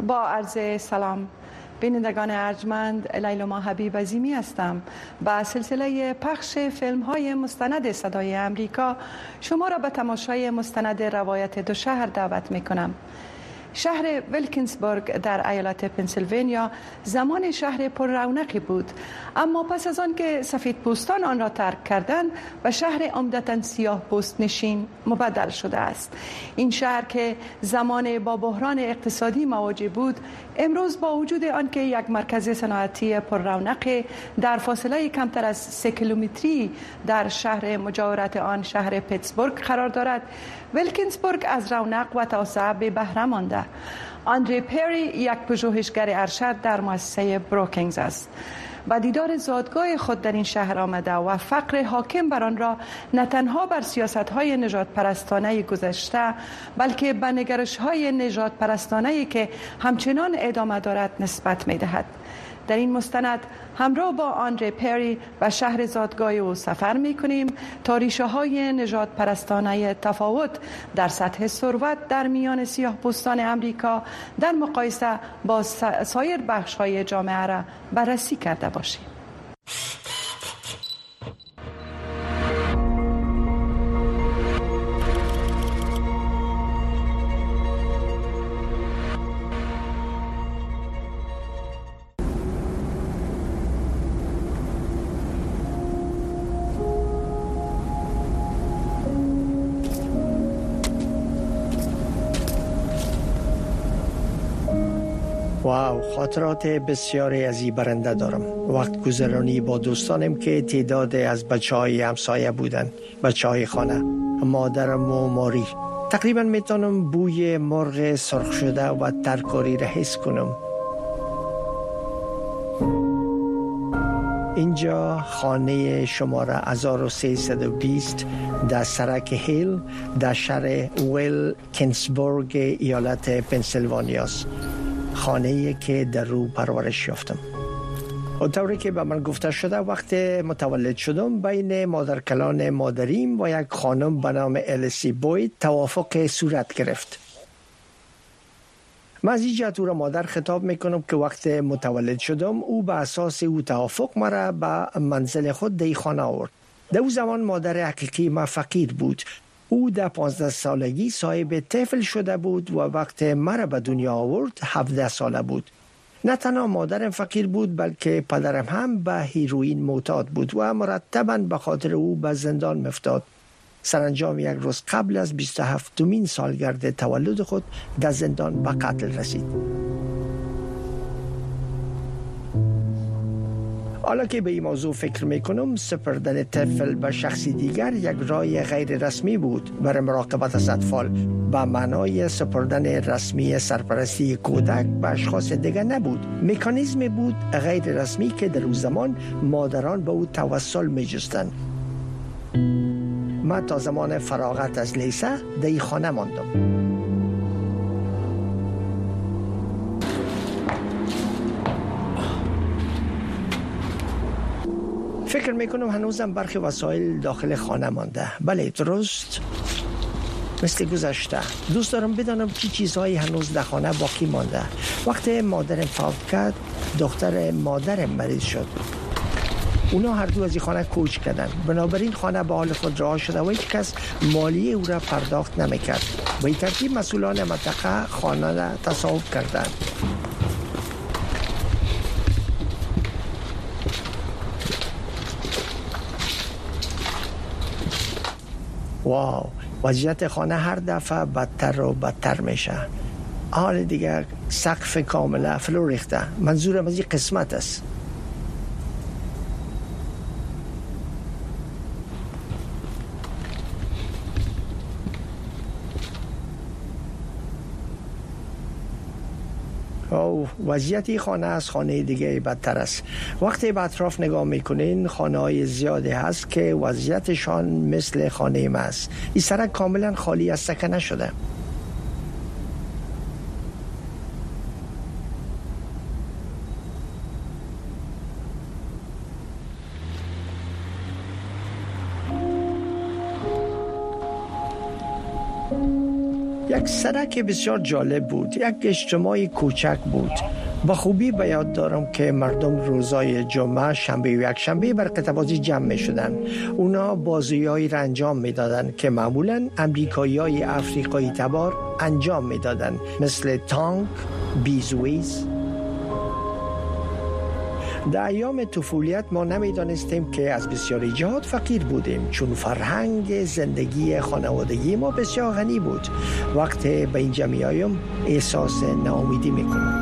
با عرض سلام بینندگان ارجمند، لیلما حبیب عظیمی هستم. با سلسله پخش فیلم های مستند صدای امریکا شما را به تماشای مستند روایت دو شهر دعوت می کنم. شهر ویلکینسبورگ در ایالت پنسیلوانیا زمان شهر پر رونقی بود، اما پس از آن که سفیدپوستان آن را ترک کردند به شهر عمدتاً سیاه پوست نشین مبدل شده است. این شهر که زمان با بحران اقتصادی مواجه بود، امروز با وجود آنکه یک مرکز صنعتی پر رونق در فاصله کمتر از 3 کیلومتری در شهر مجاورت آن شهر پیتسبورگ قرار دارد، ویلکینسبورگ از رونق و توسعه به بهره مانده. آندری پری یک پژوهشگر ارشد در مؤسسه بروکینگز است. با دیدار زادگاه خود در این شهر آمده و فقر حاکم بر آن را نه تنها بر سیاست‌های نژاد پرستانه گذشته، بلکه به نگرش‌های نژاد پرستانه‌ای که همچنان ادامه دارد نسبت می‌دهد. در این مستند همراه با آندری پری و شهر زادگاه او سفر می‌کنیم تا ریشه‌های نژاد پرستانه تفاوت در سطح ثروت در میان سیاه‌پوستان امریکا در مقایسه با سایر بخش‌های جامعه را بررسی کرده باشیم. واو، خاطرات بسیاری از این برنده دارم. وقت گذرانی با دوستانم که تعداد از بچه‌های همسایه بودن، بچه‌های خانه، مادرم و ماری. تقریبا میتونم بوی مرغ سرخ شده و ترکاری را حس کنم. اینجا خانه شماره 1320 در سرک هیل در شهر ویلکینسبورگ ایالت پنسیلوانیا است. خانه‌ای که در رو پرورش یافتم. اونطوری که به من گفته شده وقت متولد شدم بین مادرکلان مادریم و یک خانم به نام الیسی بوید توافق صورت گرفت. من از این جهت او را مادر خطاب میکنم که وقت متولد شدم او به اساس او توافق مرا به منزل خود در خانه آورد. در او زمان مادر حقیقی ما فقیر بود. او در 15 سالگی صاحب طفل شده بود و وقت مرا به دنیا آورد 17 ساله بود. نه تنها مادرم فقیر بود بلکه پدرم هم به هیروئین معتاد بود و مرتباً به خاطر او به زندان می‌افتاد. سرانجام یک روز قبل از 27مین سالگرد تولد خود در زندان به قتل رسید. حالا که به این موضوع فکر میکنم، سپردن طفل به شخصی دیگر یک راه غیر رسمی بود برای مراقبت از اطفال. به معنای سپردن رسمی سرپرستی کودک به اشخاص دیگر نبود. مکانیزمی بود غیر رسمی که در اون زمان مادران به او توسل میجستند. من تا زمان فراغت از لیسه در این خانه ماندم. فکر میکنم هنوزم برخی وسایل داخل خانه مانده. بله درست مثل گذشته. دوست دارم بدانم چی چیزهایی هنوز در خانه باقی مانده. وقت مادرم فوت کرد دختر مادرم مریض شد. اونا هر دو از این خانه کوچ کردن. بنابراین خانه به حال خود رها شده و هیچ کس مالیه او را پرداخت نمیکرد. به این ترتیب مسئولان منطقه خانه را تصاحب کردند. واو، وضعیت خانه هر دفعه بدتر و بدتر میشه. حال دیگر سقف کاملا فرو ریخته. منظورم از این قسمت است. وضعیت خانه از خانه دیگه بدتر است. وقتی به اطراف نگاه میکنین خانه های زیادی هست که وضعیتشان مثل خانه ما است. این سرک کاملا خالی از سکنه شده. یک سرک بسیار جالب بود، یک اجتماع کوچک بود. با خوبی به یاد دارم که مردم روزای جمعه، شنبه و یک شنبه بر قطع‌بازی جمع می شدن. اونا بازی‌هایی را انجام می دادن که معمولاً امریکایی‌های افریقایی تبار انجام می دادن، مثل تانک، بیزویز. در ایام طفولیت ما نمیدانستیم که از بسیاری جهات فقیر بودیم، چون فرهنگ زندگی خانوادگی ما بسیار غنی بود. وقتی به اینجا میایم احساس ناامیدی میکنم.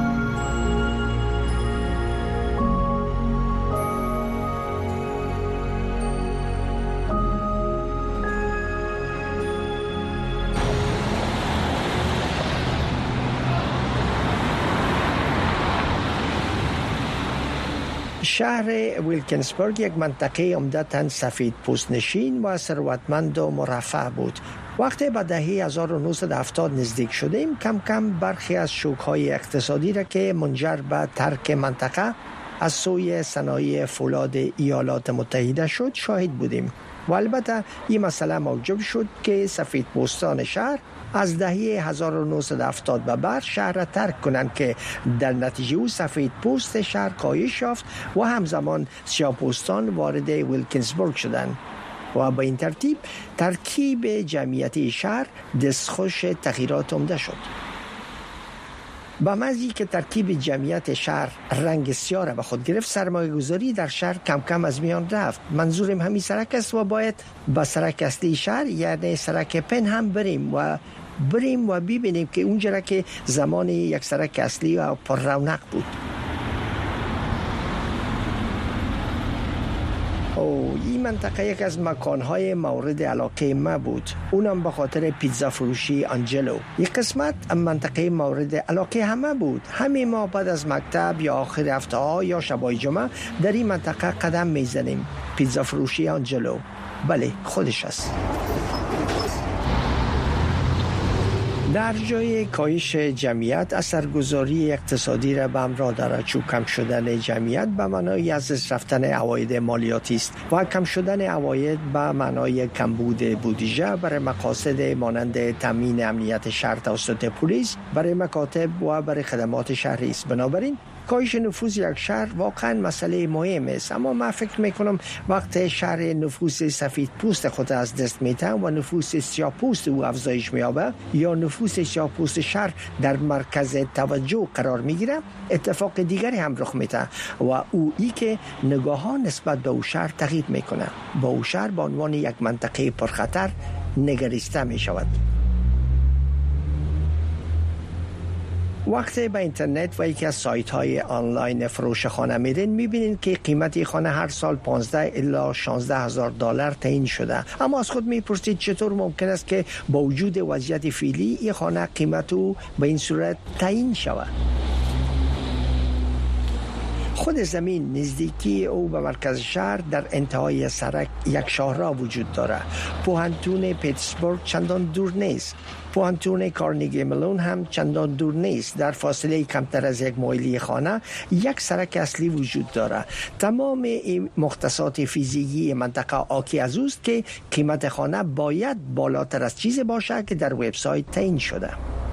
شهر ویلکینسبرگ یک منطقه عمدتاً سفید پوست نشین و ثروتمند و مرفه بود. وقتی به دهه 1970 نزدیک شدیم، کم کم برخی از شوک‌های اقتصادی را که منجر به ترک منطقه از سوی صنایع فولاد ایالات متحده شد شاهد بودیم. و البته این مسئله موجب شد که سفید پوستان شهر از دهه 1970 به بعد شهر را ترک کنند که در نتیجه او سفید پوست شهر کاهش یافت و همزمان سیاه پوستان وارد ویلکینسبرگ شدند و به این ترکیب جمعیتی شهر دستخوش تغییرات عمده شد. با مزی که ترکیب جمعیت شهر رنگ سیاه را به خود گرفت، سرمایه گذاری در شهر کم کم از میان رفت. منظورم همین سرک است و باید به سرک اصلی شهر یعنی سرک پن هم بریم و ببینیم که اونجا که زمان یک سرک اصلی و پر رونق بود. این منطقه یک از مکانهای مورد علاقه ما بود، اونم به خاطر پیتزا فروشی آنجلو. یک قسمت منطقه مورد علاقه همه بود. همه ما بعد از مکتب یا آخر هفته ها یا شبای جمعه در این منطقه قدم میزنیم. پیتزا فروشی آنجلو، بله خودش است. در جای کاهش جمعیت اثرگذاری اقتصادی را به همراه دارد، چون کم شدن جمعیت به معنای از دست رفتن عواید مالیاتی است و کم شدن عواید به معنای کمبود بودجه برای مقاصد مانند تامین امنیت شهر توسط پلیس، برای مکاتب و برای خدمات شهری است. بنابراین کاهش نفوذ یک شهر واقعا مسئله مهم است، اما من فکر میکنم وقتی شهر نفوذ سفید پوست خود از دست میده و نفوذ سیاه پوست او افزایش مییابه یا نفوذ سیاه پوست شهر در مرکز توجه قرار میگیره، اتفاق دیگری هم رخ میده و او ای که نگاه ها نسبت به او شهر تغییر میکنه. با او شهر به عنوان یک منطقه پرخطر نگریسته میشود. وقتی به اینترنت و یکی از سایت های آنلاین فروش خانه میرین، میبینین که قیمت خانه هر سال 15 الی 16 هزار دلار تعیین شده. اما از خود میپرسید چطور ممکن است که با وجود وضعیت فعلی این خانه قیمت او به این صورت تعیین شود؟ خود زمین نزدیکی او به مرکز شهر در انتهای سرک یک شاهراه وجود دارد. پوهنتون پیتسبورگ چندان دور نیست. پوهنتون کارنگی ملون هم چندان دور نیست. در فاصله کمتر از یک مایلی خانه یک سرک اصلی وجود دارد. تمام این مختصات فیزیکی منطقه آکی از اوست که قیمت خانه باید بالاتر از چیزی باشه که در وبسایت تعیین شده.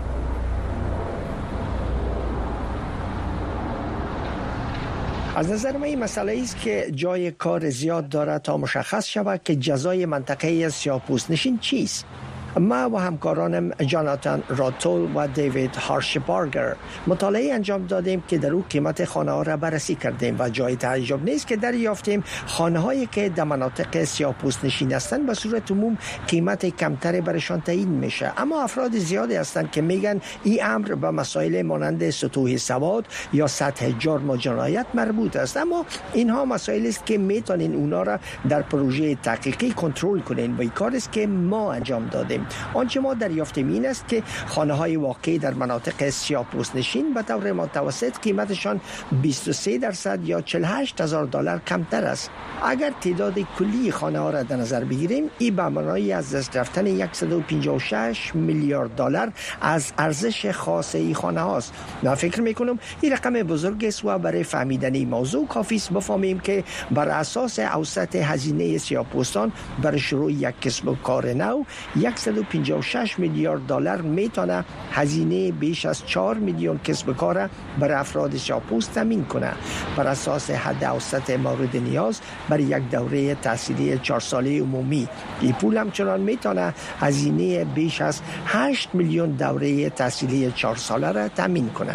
از نظر من این مسئله است که جای کار زیاد دارد تا مشخص شود که جزای منطقه سیاه‌پوست نشین چیست. ما و همکارانم جاناتان راتول و دیوید هارشبارگر مطالعه انجام دادیم که در او قیمت خانه ها را بررسی کردیم و جای تعجب نیست که دریافتیم خانه هایی که در مناطق سیاه‌پوست نشین هستند به صورت عموم قیمت کمتری برشان تعیین میشه. اما افراد زیادی هستند که میگن این امر به مسائل مانند سطوح سواد یا سطح جرم و جنایت مربوط است. اما اینها مسائلی است که میتونین اونا را در پروژه تحقیقی کنترل کنین و این کار است که ما انجام دادیم. آنچه ما دریافتیم این است که خانه‌های واقعی در مناطق سیاه‌پوست نشین به طور متوسط قیمتشان 23% یا 48,000 دلار کمتر است. اگر تعداد کلی خانه‌ها را در نظر بگیریم، این به معنای از دست رفتن 156 میلیارد دلار از ارزش خاص این خانه‌هاست. من فکر می‌کنم این رقم بزرگ است و برای فهمیدن این موضوع کافی است بفهمیم که بر اساس اوسط هزینه سیاه‌پوستان برای شروع یک کسب و کار نو $156 میلیارد میتونه هزینه بیش از 4 میلیون کسب و کار بر افراد سیاه‌پوست تامین کنه بر اساس حد اوسط مورد نیاز برای یک دوره تحصیلی 4 ساله عمومی. این پول همچنان میتونه هزینه بیش از 8 میلیون دوره تحصیلی 4 ساله را تامین کنه.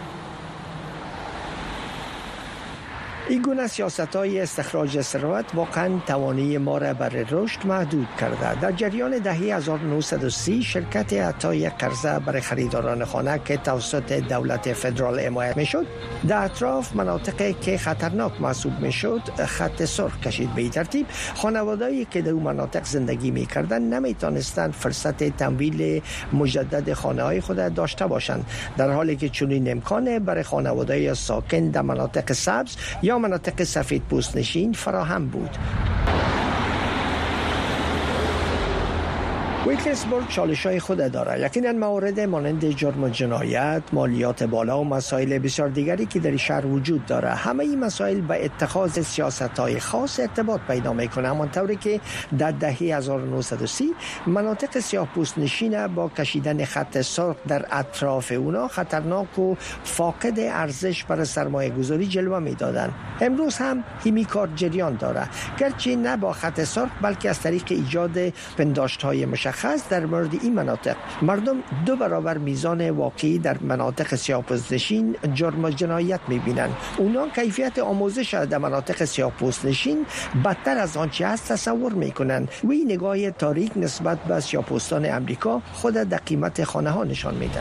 این گونه سیاست‌های استخراج ثروت واقعاً توانایی ما را برای رشد محدود کرده. در جریان دهه 1930 شرکت اعطای قرضه برای خریداران خانه که توسط دولت فدرال حمایت میشد در اطراف مناطقی که خطرناک محسوب میشد خط سرخ کشید. به این ترتیب خانواده‌ای که در اون مناطق زندگی میکردند نمیتونستند فرصت تمویل مجدد خانه‌های خود داشته باشند، در حالی که چنین امکان برای خانواده‌های ساکن در مناطق سبز یا مناطق سفید پوست نشین فراهم بود. ویلکینسبورگ چالش‌های خود دارد. یقیناً موارد مانند جرم و جنایت، مالیات بالا و مسائل بسیار دیگری که در شهر وجود دارد. همه این مسائل به اتخاذ سیاست‌های خاص ارتباط پیدا می‌کنند، همانطوری که در دهه 1930 مناطق سیاه‌پوست نشین با کشیدن خط سرخ در اطراف اونا خطرناک و فاقد ارزش برای سرمایه‌گذاری جلوه می‌دادند. امروز هم همین کار جریان دارد، گرچه نه با خط سرخ بلکه از طریق ایجاد پنداشت‌های مشخص در مورد این مناطق. مردم 2 برابر میزان واقعی در مناطق سیاه‌پوست نشین جرم و جنایت می‌بینند. اونا کیفیت آموزش در مناطق سیاه‌پوست نشین بدتر از آنچه هست تصور می‌کنند. و این نگاه تاریک نسبت به سیاه‌پوستان امریکا خود در قیمت خانه‌ها نشان می‌دهد.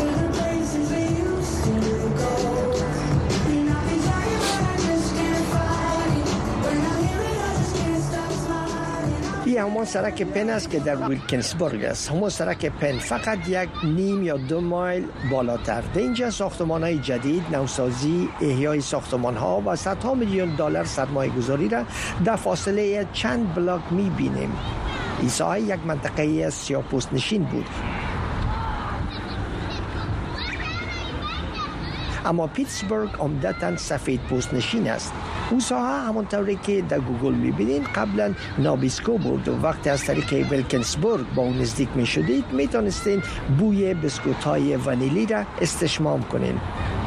این همان سرک پن است که در ویلکینسبورگ است. همان سرک پن فقط 1.5 یا 2 مایل بالاتر. در اینجا ساختمان‌های جدید، نوسازی، احیای ساختمان‌ها و صدها میلیون دلار سرمایه‌گذاری را در فاصله چند بلاک می‌بینیم. این ساحه یک منطقه سیاه‌پوست نشین بود. اما پیتسبورگ عمدتاً سفید پوست نشین است. اون ساحه همونطوری که در گوگل می‌بینید قبلا نابیسکو بود و وقتی از طریق ویلکینسبورگ با اون نزدیک می‌شدید می‌تونستین بوی بسکوت‌های ونیلی را استشمام کنین.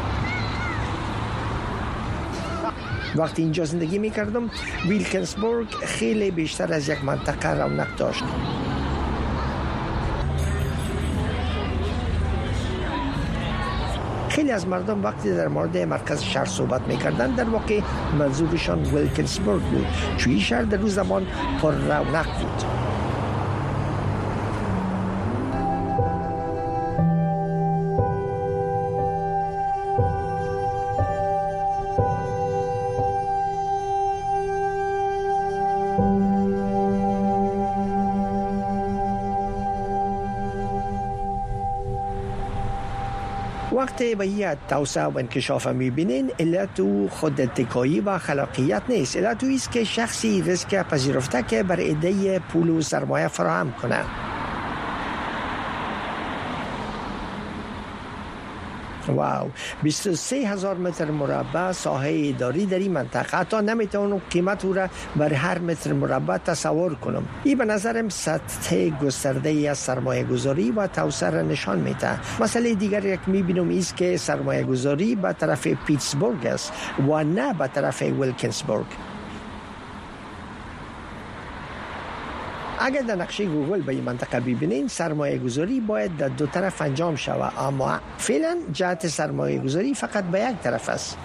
وقتی اینجا زندگی می‌کردم ویلکینسبورگ خیلی بیشتر از یک منطقه رونق داشت. خیلی از مردم وقتی در مورد مرکز شهر صحبت می‌کردند در واقع منظورشان ویلکینسبورگ بود، چون این شهر در روز زمان پر رونق بود. وقتی به این توسعه و انکشاف می‌بینین علت او خود تکایی و خلاقیت نیست. علت او است که شخصی ریسک پذیرفته که بر عده پول و سرمایه فراهم کنه. واو، 23,000 متر مربع ساحه اداری در این منطقه. حتی نمیتونم قیمت او را بر هر متر مربع تصور کنم. این به نظرم سطح گسترده ای از سرمایه گذاری و توسعه را نشان میده. مسئله دیگری که میبینم است که سرمایه گذاری به طرف پیتسبورگ است و نه به طرف ویلکینسبورگ. اگر در نقشه گوگل به این منطقه ببینین سرمایه گذاری باید در 2 طرف انجام شود، اما فعلا جهت سرمایه گذاری فقط به یک طرف است.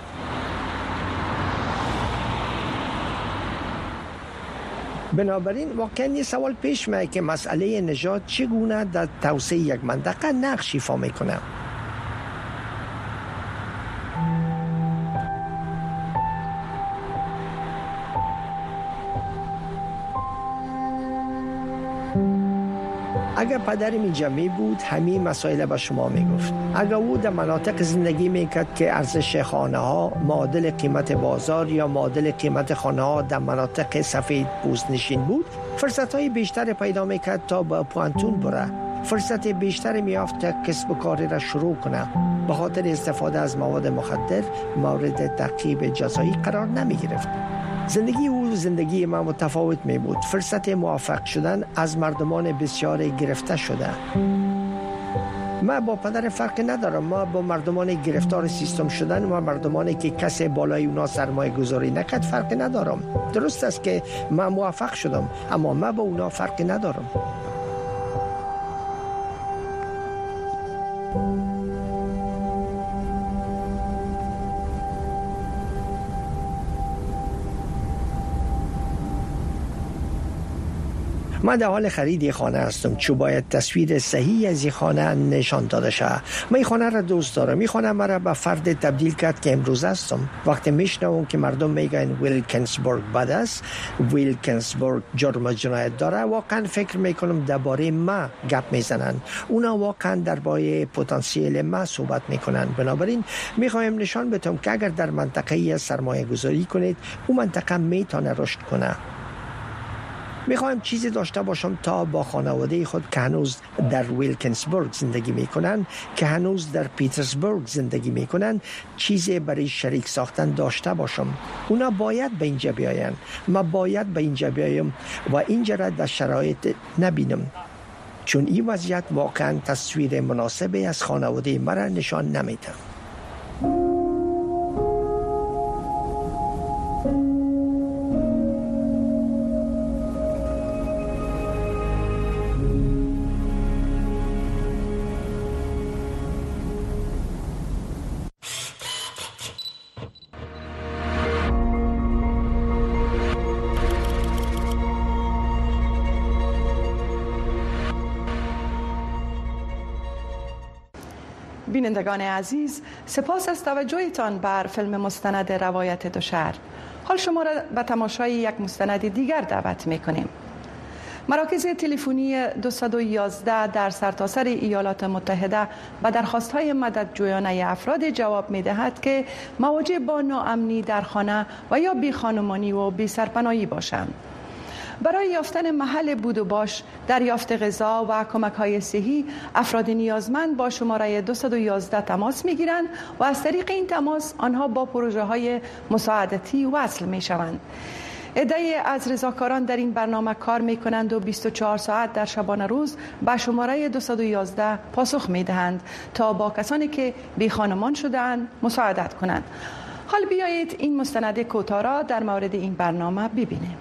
بنابراین واقعا سوال پیش میاد که مسئله نژاد چگونه در توسعه یک منطقه نقش ایفا میکنه. اگر پدرم اینجا می بود همین مسائل به شما می گفت. اگر او در مناطق زندگی می کرد که ارزش خانه ها معادل قیمت بازار یا معادل قیمت خانه ها در مناطق سفید پوست نشین بود، فرصت های بیشتر پیدا می کرد تا به پوانتون بره. فرصت بیشتر می یافت تا کسب و کاری را شروع کنه. به خاطر استفاده از مواد مخدر مورد تعقیب جزایی قرار نمی گرفت. زندگی او زندگی ما متفاوت می بود. فرصت موفق شدن از مردمان بسیار گرفته شده. ما با پدر فرقی ندارم. ما با مردمان گرفتار سیستم شدن و مردمانی که کسی بالای اونا سرمایه گذاری نکرد فرقی ندارم. درست است که ما موفق شدم، اما ما با اونا فرقی ندارم. من در حال خرید خانه هستم، چون باید تصویر صحیح از این خانه نشان داده شود. من این خانه را دوست دارم. این خانه مرا به فرد تبدیل کرد که امروز هستم. وقتی میشنوم که مردم میگن ویلکینسبورگ بد است، ویلکینسبورگ جرم و جنایت داره، واقعا فکر میکنم درباره ما گپ میزنن. اونا واقعا درباره پتانسیل ما صحبت میکنن. بنابراین میخوایم نشان بدم که اگر در منطقه سرمایه گذاری کنید، اون منطقه میتونه رشد کنه. میخوایم چیزی داشته باشم تا با خانواده خود که هنوز در ویلکینسبورگ زندگی میکنن، که هنوز در پیترزبورگ زندگی میکنن، چیزی برای شریک ساختن داشته باشم. اونا باید به اینجا بیاین، ما باید به اینجا بیایم و اینجا را در شرایط نبینم، چون این وضعیت واقعا تصویر مناسبی از خانواده مرا نشان نمیده. بینندگان عزیز، سپاس از توجهتان بر فیلم مستند روایت دو شهر. حال شما را به تماشای یک مستند دیگر دعوت می‌کنیم. مراکز تلفنی 211 در سرتاسر ایالات متحده به درخواست‌های مددجویانه افراد جواب می‌دهد که مواجه با ناامنی در خانه و یا بی‌خانمانی و بی‌سرپناهی باشند. برای یافتن محل بود و باش، دریافت غذا و کمک‌های صحی، افراد نیازمند با شماره 211 تماس می‌گیرند و از طریق این تماس آنها با پروژه‌های مساعدتی وصل می‌شوند. عده‌ای از رضاکاران در این برنامه کار می‌کنند و 24 ساعت در شبانه روز به شماره 211 پاسخ می‌دهند تا با کسانی که بی‌خانمان شده‌اند مساعدت کنند. حال بیایید این مستند کوتاه را در مورد این برنامه ببینیم.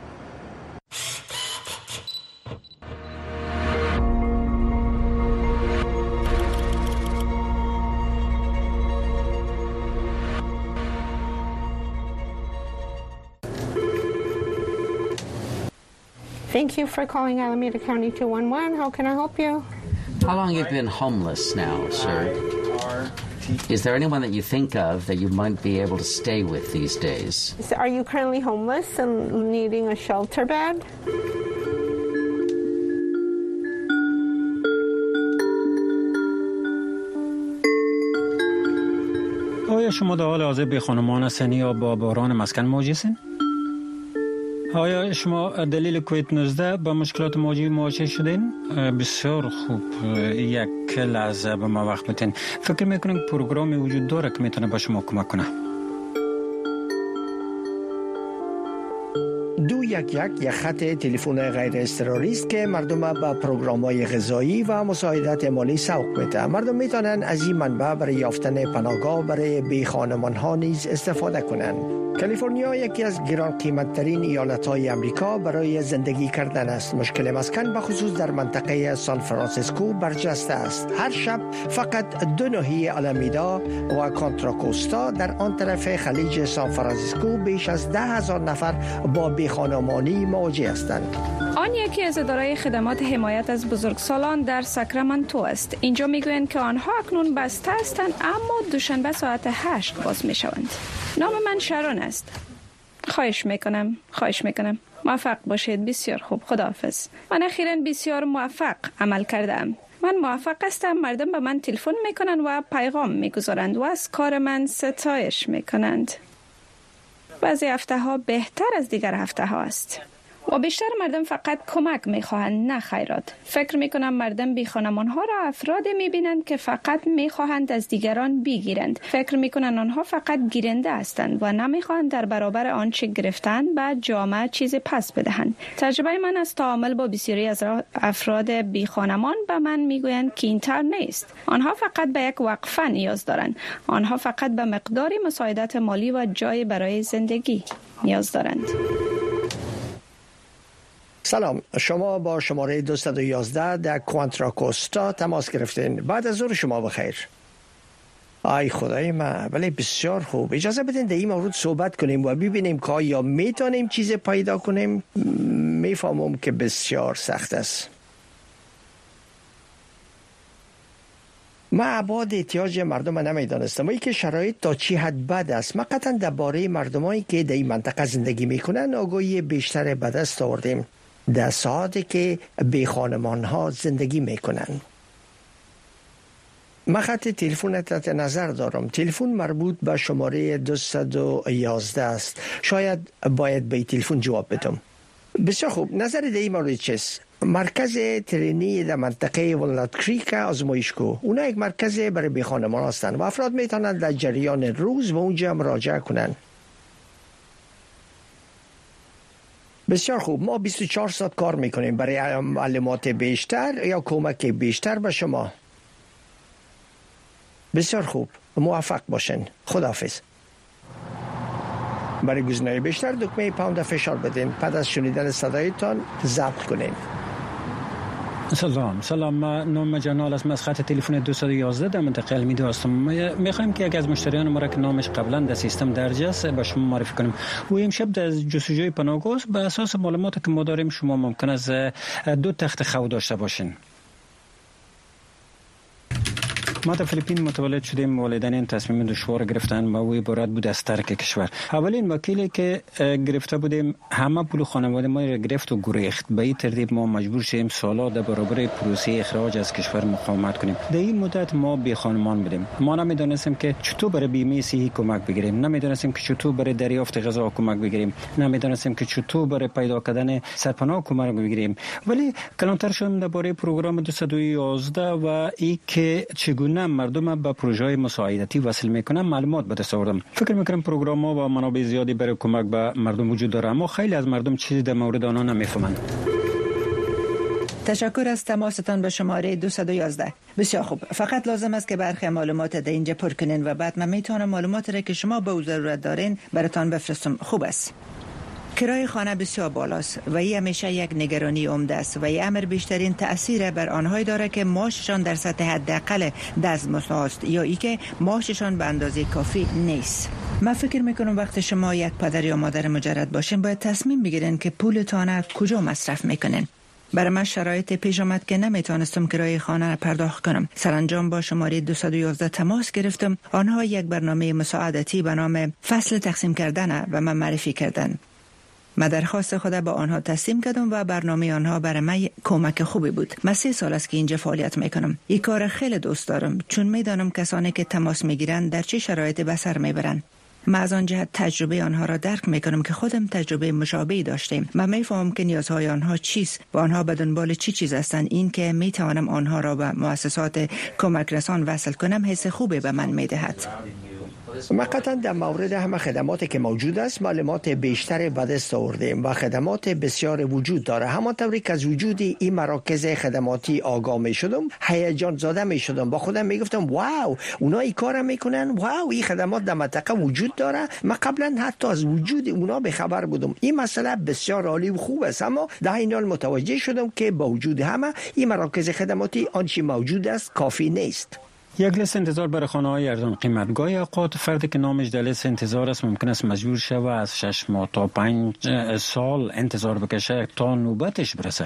Thank you for calling Alameda County 211. How can I help you? How long have you been homeless now, sir? Is there anyone that you think of that you might be able to stay with these days? So are you currently homeless and needing a shelter bed? آیا شما در حال حاضر بی‌خانمان هستین یا با بحران مسکن مواجه‌این؟ آیا شما دلیل کووید 19 با مشکلات مواجه شدین؟ بسیار خوب. یک لحظه به ما وقت بدین. فکر میکنم پروگرامی وجود داره که میتونه با شما کمک کنه. 211 یک خط تلفن غیر اضطراری است که مردم به پروگرام‌های غذایی و مساعدت مالی سوق میده. مردم میتونن از این منبع برای یافتن پناهگاه برای بی‌خانمان‌ها نیز استفاده کنند. کالیفرنیا یکی از گران قیمت‌ترین ایالت‌های آمریکا برای زندگی کردن است. مشکل مسکن به خصوص در منطقه سان فرانسیسکو برجسته است. هر شب فقط 2 ناحیه آلامیدا و کانترا در آن طرف خلیج سان فرانسیسکو بیش از 10,000 نفر با بی‌خانمانی مواجه هستند. آن یکی از اداره خدمات حمایت از بزرگسالان در ساکرامنتو است. اینجا میگویند که آنها اکنون بسته هستند، اما دوشنبه ساعت 8 باز میشوند. نام من شارون است. خواهش میکنم. موفق باشید. بسیار خوب. خداحافظ. من اخیراً بسیار موفق عمل کردم. من موفق هستم. مردم به من تلفن میکنند و پیغام میگذارند و از کار من ستایش میکنند. بعضی هفته ها بهتر از دیگر هفته ها است. و بیشتر مردم فقط کمک میخواهند، نه خیرات. فکر میکنم مردم بی خانمانها را افراد میبینند که فقط میخواهند از دیگران بگیرند. فکر میکنند آنها فقط گیرنده هستند و نمیخواهند در برابر آنچه گرفتند به جامعه چیز پس بدهند. تجربه من از تعامل با بسیاری از افراد بی خانمان به من میگویند که اینطور نیست. آنها فقط به یک وقفه نیاز دارند. آنها فقط به مقداری مساعدت مالی و جای برای زندگی نیاز دارند. سلام، شما با شماره 211 در کوانترا کوستا تماس گرفتین. بعد از ظهر شما بخیر. ای خدای من، ولی بسیار خوب. اجازه بدین در این مورد صحبت کنیم و ببینیم که آیا میتونیم چیز پیدا کنیم. میفهمم که بسیار سخت است. من ابعاد احتیاج مردم نمیدانستم و ای که شرایط تا چی حد بد است. ما قطعا درباره مردمایی که در این منطقه زندگی میکنن آگاهی بیشتر به دست آوردیم در ساعاتی که بی خانمان ها زندگی میکنن. من خط تلفن تحت نظر دارم. تلفن مربوط به شماره 211 است. شاید باید به تلفن جواب بدم. بسیار خوب. نظر در این مورد چیست؟ مرکز ترینی در منطقه والنات کریک آزمایشگاه. اونا یک مرکز برای بی خانمان هستند و افراد میتونند در جریان روز و اونجا مراجعه کنند. بسیار خوب. ما 24 ساعت کار میکنیم برای معلومات بیشتر یا کمک بیشتر به شما. بسیار خوب. موفق باشین. خداحافظ. برای گزینه‌های بیشتر دکمه پاوند فشار بدین. بعد از شنیدن صدایتان ضبط کنین. سلام، نام جنال است. از خط تلفن 211 در منطقه المیدو هستم. میخوایم که یک از مشتریان ما را که نامش قبلا در سیستم درج است به شما معرفی کنیم. او امشب در جستجوی پناهگاه است. به اساس معلوماتی که ما داریم شما ممکن است 2 تخت خواب داشته باشین. ما در فیلیپین متولد شدیم. والدین این تصمیم دشوار گرفتن و او عبارت بود از ترک کشور. اولین وکیلی که گرفته بودیم همه پول خانواده ما را گرفت و گریخت. به این ترتیب ما مجبور شدیم سالا در برابر پروسه اخراج از کشور مقاومت کنیم. در این مدت ما بی خانمان بودیم. ما نمیدونستیم که چطور برای بیمه صحی کمک بگیریم، نمیدونستیم که چطور برای دریافت غذا کمک بگیریم، نمیدونستیم که چطور برای پیدا کردن سرپناه کمک بگیریم. ولی کلانتر شدیم درباره پروگرام 211 و ای که چگونه مردم به پروژه‌های مساعدتی وصل میکنن معلومات به دست آوردم. فکر میکنم پروگرام‌ها و منابع زیادی برای کمک به مردم وجود داره، اما خیلی از مردم چیزی در مورد آنها نمیفهمند. تشکر از تماستان به شماره 211. بسیار خوب. فقط لازم است که برخی معلومات در اینجا پر کنین و بعد من میتونم معلوماتی را که شما به او ضرورت دارین براتون بفرستم. خوب است. کرایه خانه بسیار بالاست و این همیشه یک نگرانی عمده است و این امر بیشترین تأثیر بر آنهایی داره که معاششان در سطح حداقل دستمزد است یا ای که معاششان به اندازه کافی نیست. من فکر میکنم وقتی شما یک پدر یا مادر مجرد باشین باید تصمیم بگیرین که پولتان کجا مصرف میکنین. برای من شرایط پیش آمد که نمیتونستم کرایه خانه را پرداخت کنم. سرانجام با شماره 211 تماس گرفتم. آنها یک برنامه مساعدتی به نام فصل تقسیم کردن و من معرفی کردند. من درخواست خود به آنها تسلیم کردم و برنامه آنها برای من کمک خوبی بود. من 3 سال است که اینجا فعالیت میکنم. این کار خیلی دوست دارم چون میدانم کسانی که تماس میگیرند در چه شرایطی به سر میبرند. من از آن جهت تجربه آنها را درک میکنم که خودم تجربه مشابهی داشتم. من میفهمم که نیازهای آنها چیست و آنها به دنبال چی هستند. این که میتوانم آنها را به مؤسسات کمک رسان وصل کنم حس خوبی به من میدهد. ما قطعا در مورد همه خدماتی که موجود است معلومات بیشتری به دست آوردیم و خدمات بسیار وجود داره. همانطوری که از وجود این مراکز خدماتی آگاه می شدم هیجان زده می شدم. با خودم می گفتم واو اونا این کار میکنن، واو این خدمات در منطقه وجود داره. من قبلا حتی از وجود اونا به خبر بودم. این مسئله بسیار عالی و خوب است، اما در این حال متوجه شدم که با وجود همه این مراکز خدماتی آنچه موجود است کافی نیست. یک لیست انتظار برای خانه‌های ارزان قیمت. گاهی اوقات فردی که نامش در لیست انتظار است ممکن است مجبور شود از 6 ماه تا 5 سال انتظار بکشه تا نوبتش برسه.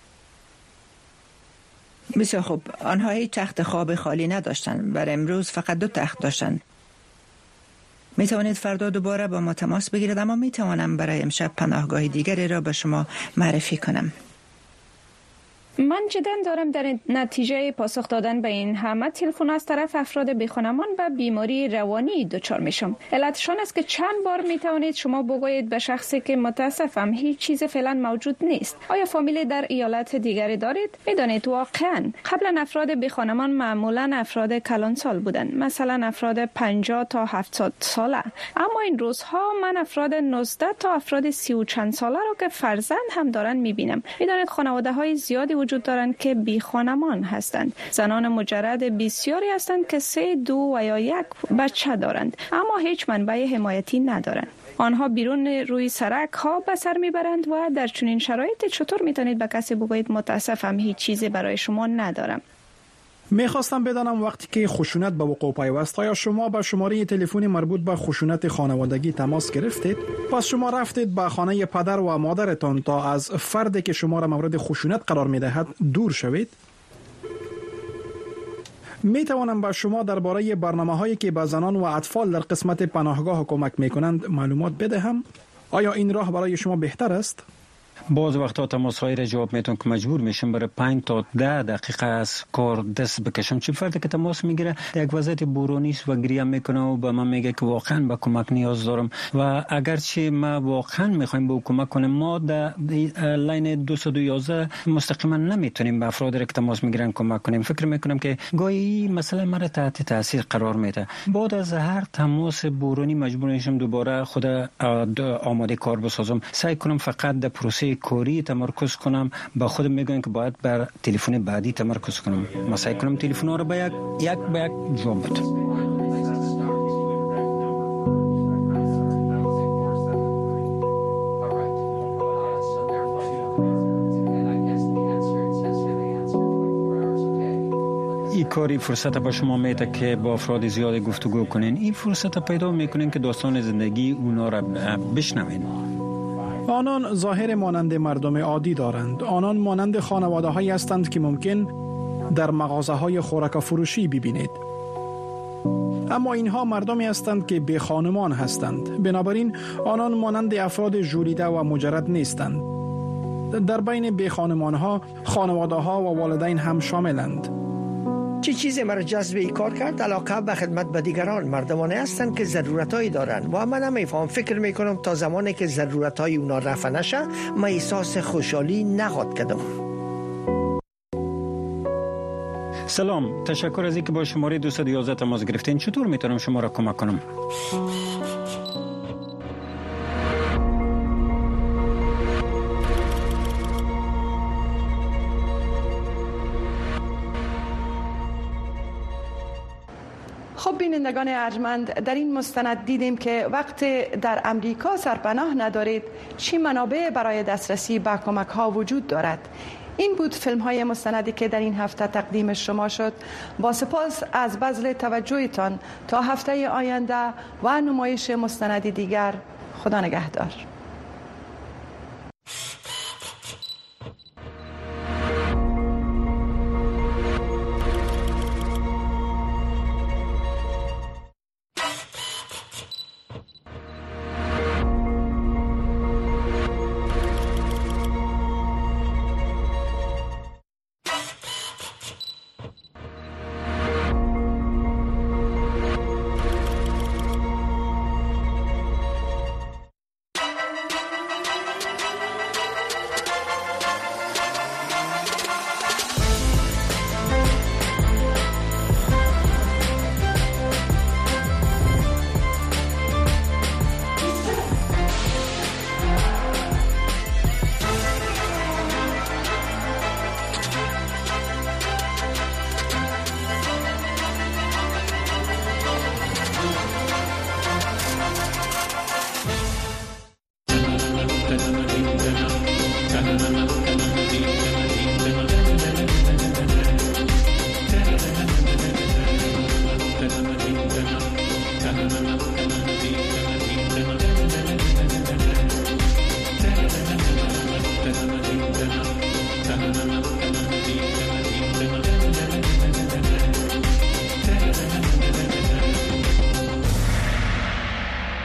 بسیار خوب. آنها هیچ تخت خواب خالی نداشتند. برای امروز فقط 2 تخت داشتند. می توانید فردا دوباره با ما تماس بگیرید، اما می توانم برای امشب پناهگاه دیگری را به شما معرفی کنم. من جدا دارم در نتیجه پاسخ دادن به این همه تلفن از طرف افراد بیخانمان به بیماری روانی دچار میشم. علتشان است که چند بار می توانید شما بگویید به شخصی که متاسفم هیچ چیز فعلا موجود نیست. آیا فامیلی در ایالت دیگری دارید؟ میدانید واقعا قبلا افراد بیخانمان معمولا افراد کلانسال بودند، مثلا افراد 50 تا 70 ساله. اما این روزها من افراد 19 تا افراد 30 و چند ساله رو که فرزند هم دارن میبینم. میدانید خانواده های زیادی وجود دارند که بی خانمان هستند. زنان مجرد بسیاری هستند که 3، 2 و یا 1 بچه دارند اما هیچ منبع حمایتی ندارند. آنها بیرون روی سرک ها به سر میبرند و در چنین شرایطی چطور میتونید به کسی بگویید متاسفم هیچ چیزی برای شما ندارم؟ میخواستم بدانم وقتی که خشونت به وقوع پیوست آیا شما به شماره تلفنی مربوط به خشونت خانوادگی تماس گرفتید؟ پس شما رفتید به خانه پدر و مادرتان تا از فردی که شما را مورد خشونت قرار میدهد دور شوید؟ می توانم به شما درباره برنامه‌هایی که به زنان و اطفال در قسمت پناهگاه کمک میکنند معلومات بدهم؟ آیا این راه برای شما بهتر است؟ باز وقتا تماس‌های را جواب میتون که مجبور میشم برای 5 تا 10 دقیقه از کار دست بکشم. چه فردی که تماس میگیره در یک وضعیت بورونی است و گریه میکنه و به من میگه که واقعا به کمک نیاز دارم و اگرچه ما واقعا میخوایم به کمک کنیم، ما در لاین 211 مستقیما نمیتونیم به افرادی که تماس میگیرن کمک کنیم. فکر میکنم که گاهی مثلا مرا تحت تاثیر قرار میده. بعد از هر تماس بورونی مجبور میشم دوباره خود آماده کار بسازم. سعی کنم فقط در پروسه کاری تمرکز کنم. با خودم میگم که باید بر تلفن بعدی تمرکز کنم. ما سعی کنم تلفن ها رو به یک جواب بدم. این کاری فرصت به شما میده که با افراد زیاد گفتگو کنین. این فرصت پیدا میکنین که داستان زندگی اونا را بشنوین. آنان ظاهر مانند مردم عادی دارند. آنان مانند خانواده هایی هستند که ممکن در مغازه های خوراک فروشی ببینید. اما اینها مردمی هستند که بی خانمان هستند. بنابراین آنان مانند افراد ژولیده و مجرد نیستند. در بین بی خانمان ها خانواده ها و والدین هم شاملند. چه چیزی مرا جذب این کار کرد؟ علاقه به خدمت به دیگران. مردمانی هستند که ضرورتایی دارند و من نمیفهم. فکر میکنم تا زمانی که ضرورتای اونا رفع نشه من احساس خوشحالی نخواهد کردم. سلام، تشکر از اینکه با شماره 211 تماس گرفتین. چطور میتونم شما را کمک کنم؟ خب بینندگان ارجمند، در این مستند دیدیم که وقتی در امریکا سرپناه ندارید چی منابع برای دسترسی به کمک ها وجود دارد. این بود فیلم های مستندی که در این هفته تقدیم شما شد. با سپاس از بذل توجهتان. تا هفته آینده و نمایش مستندی دیگر، خدا نگهدار.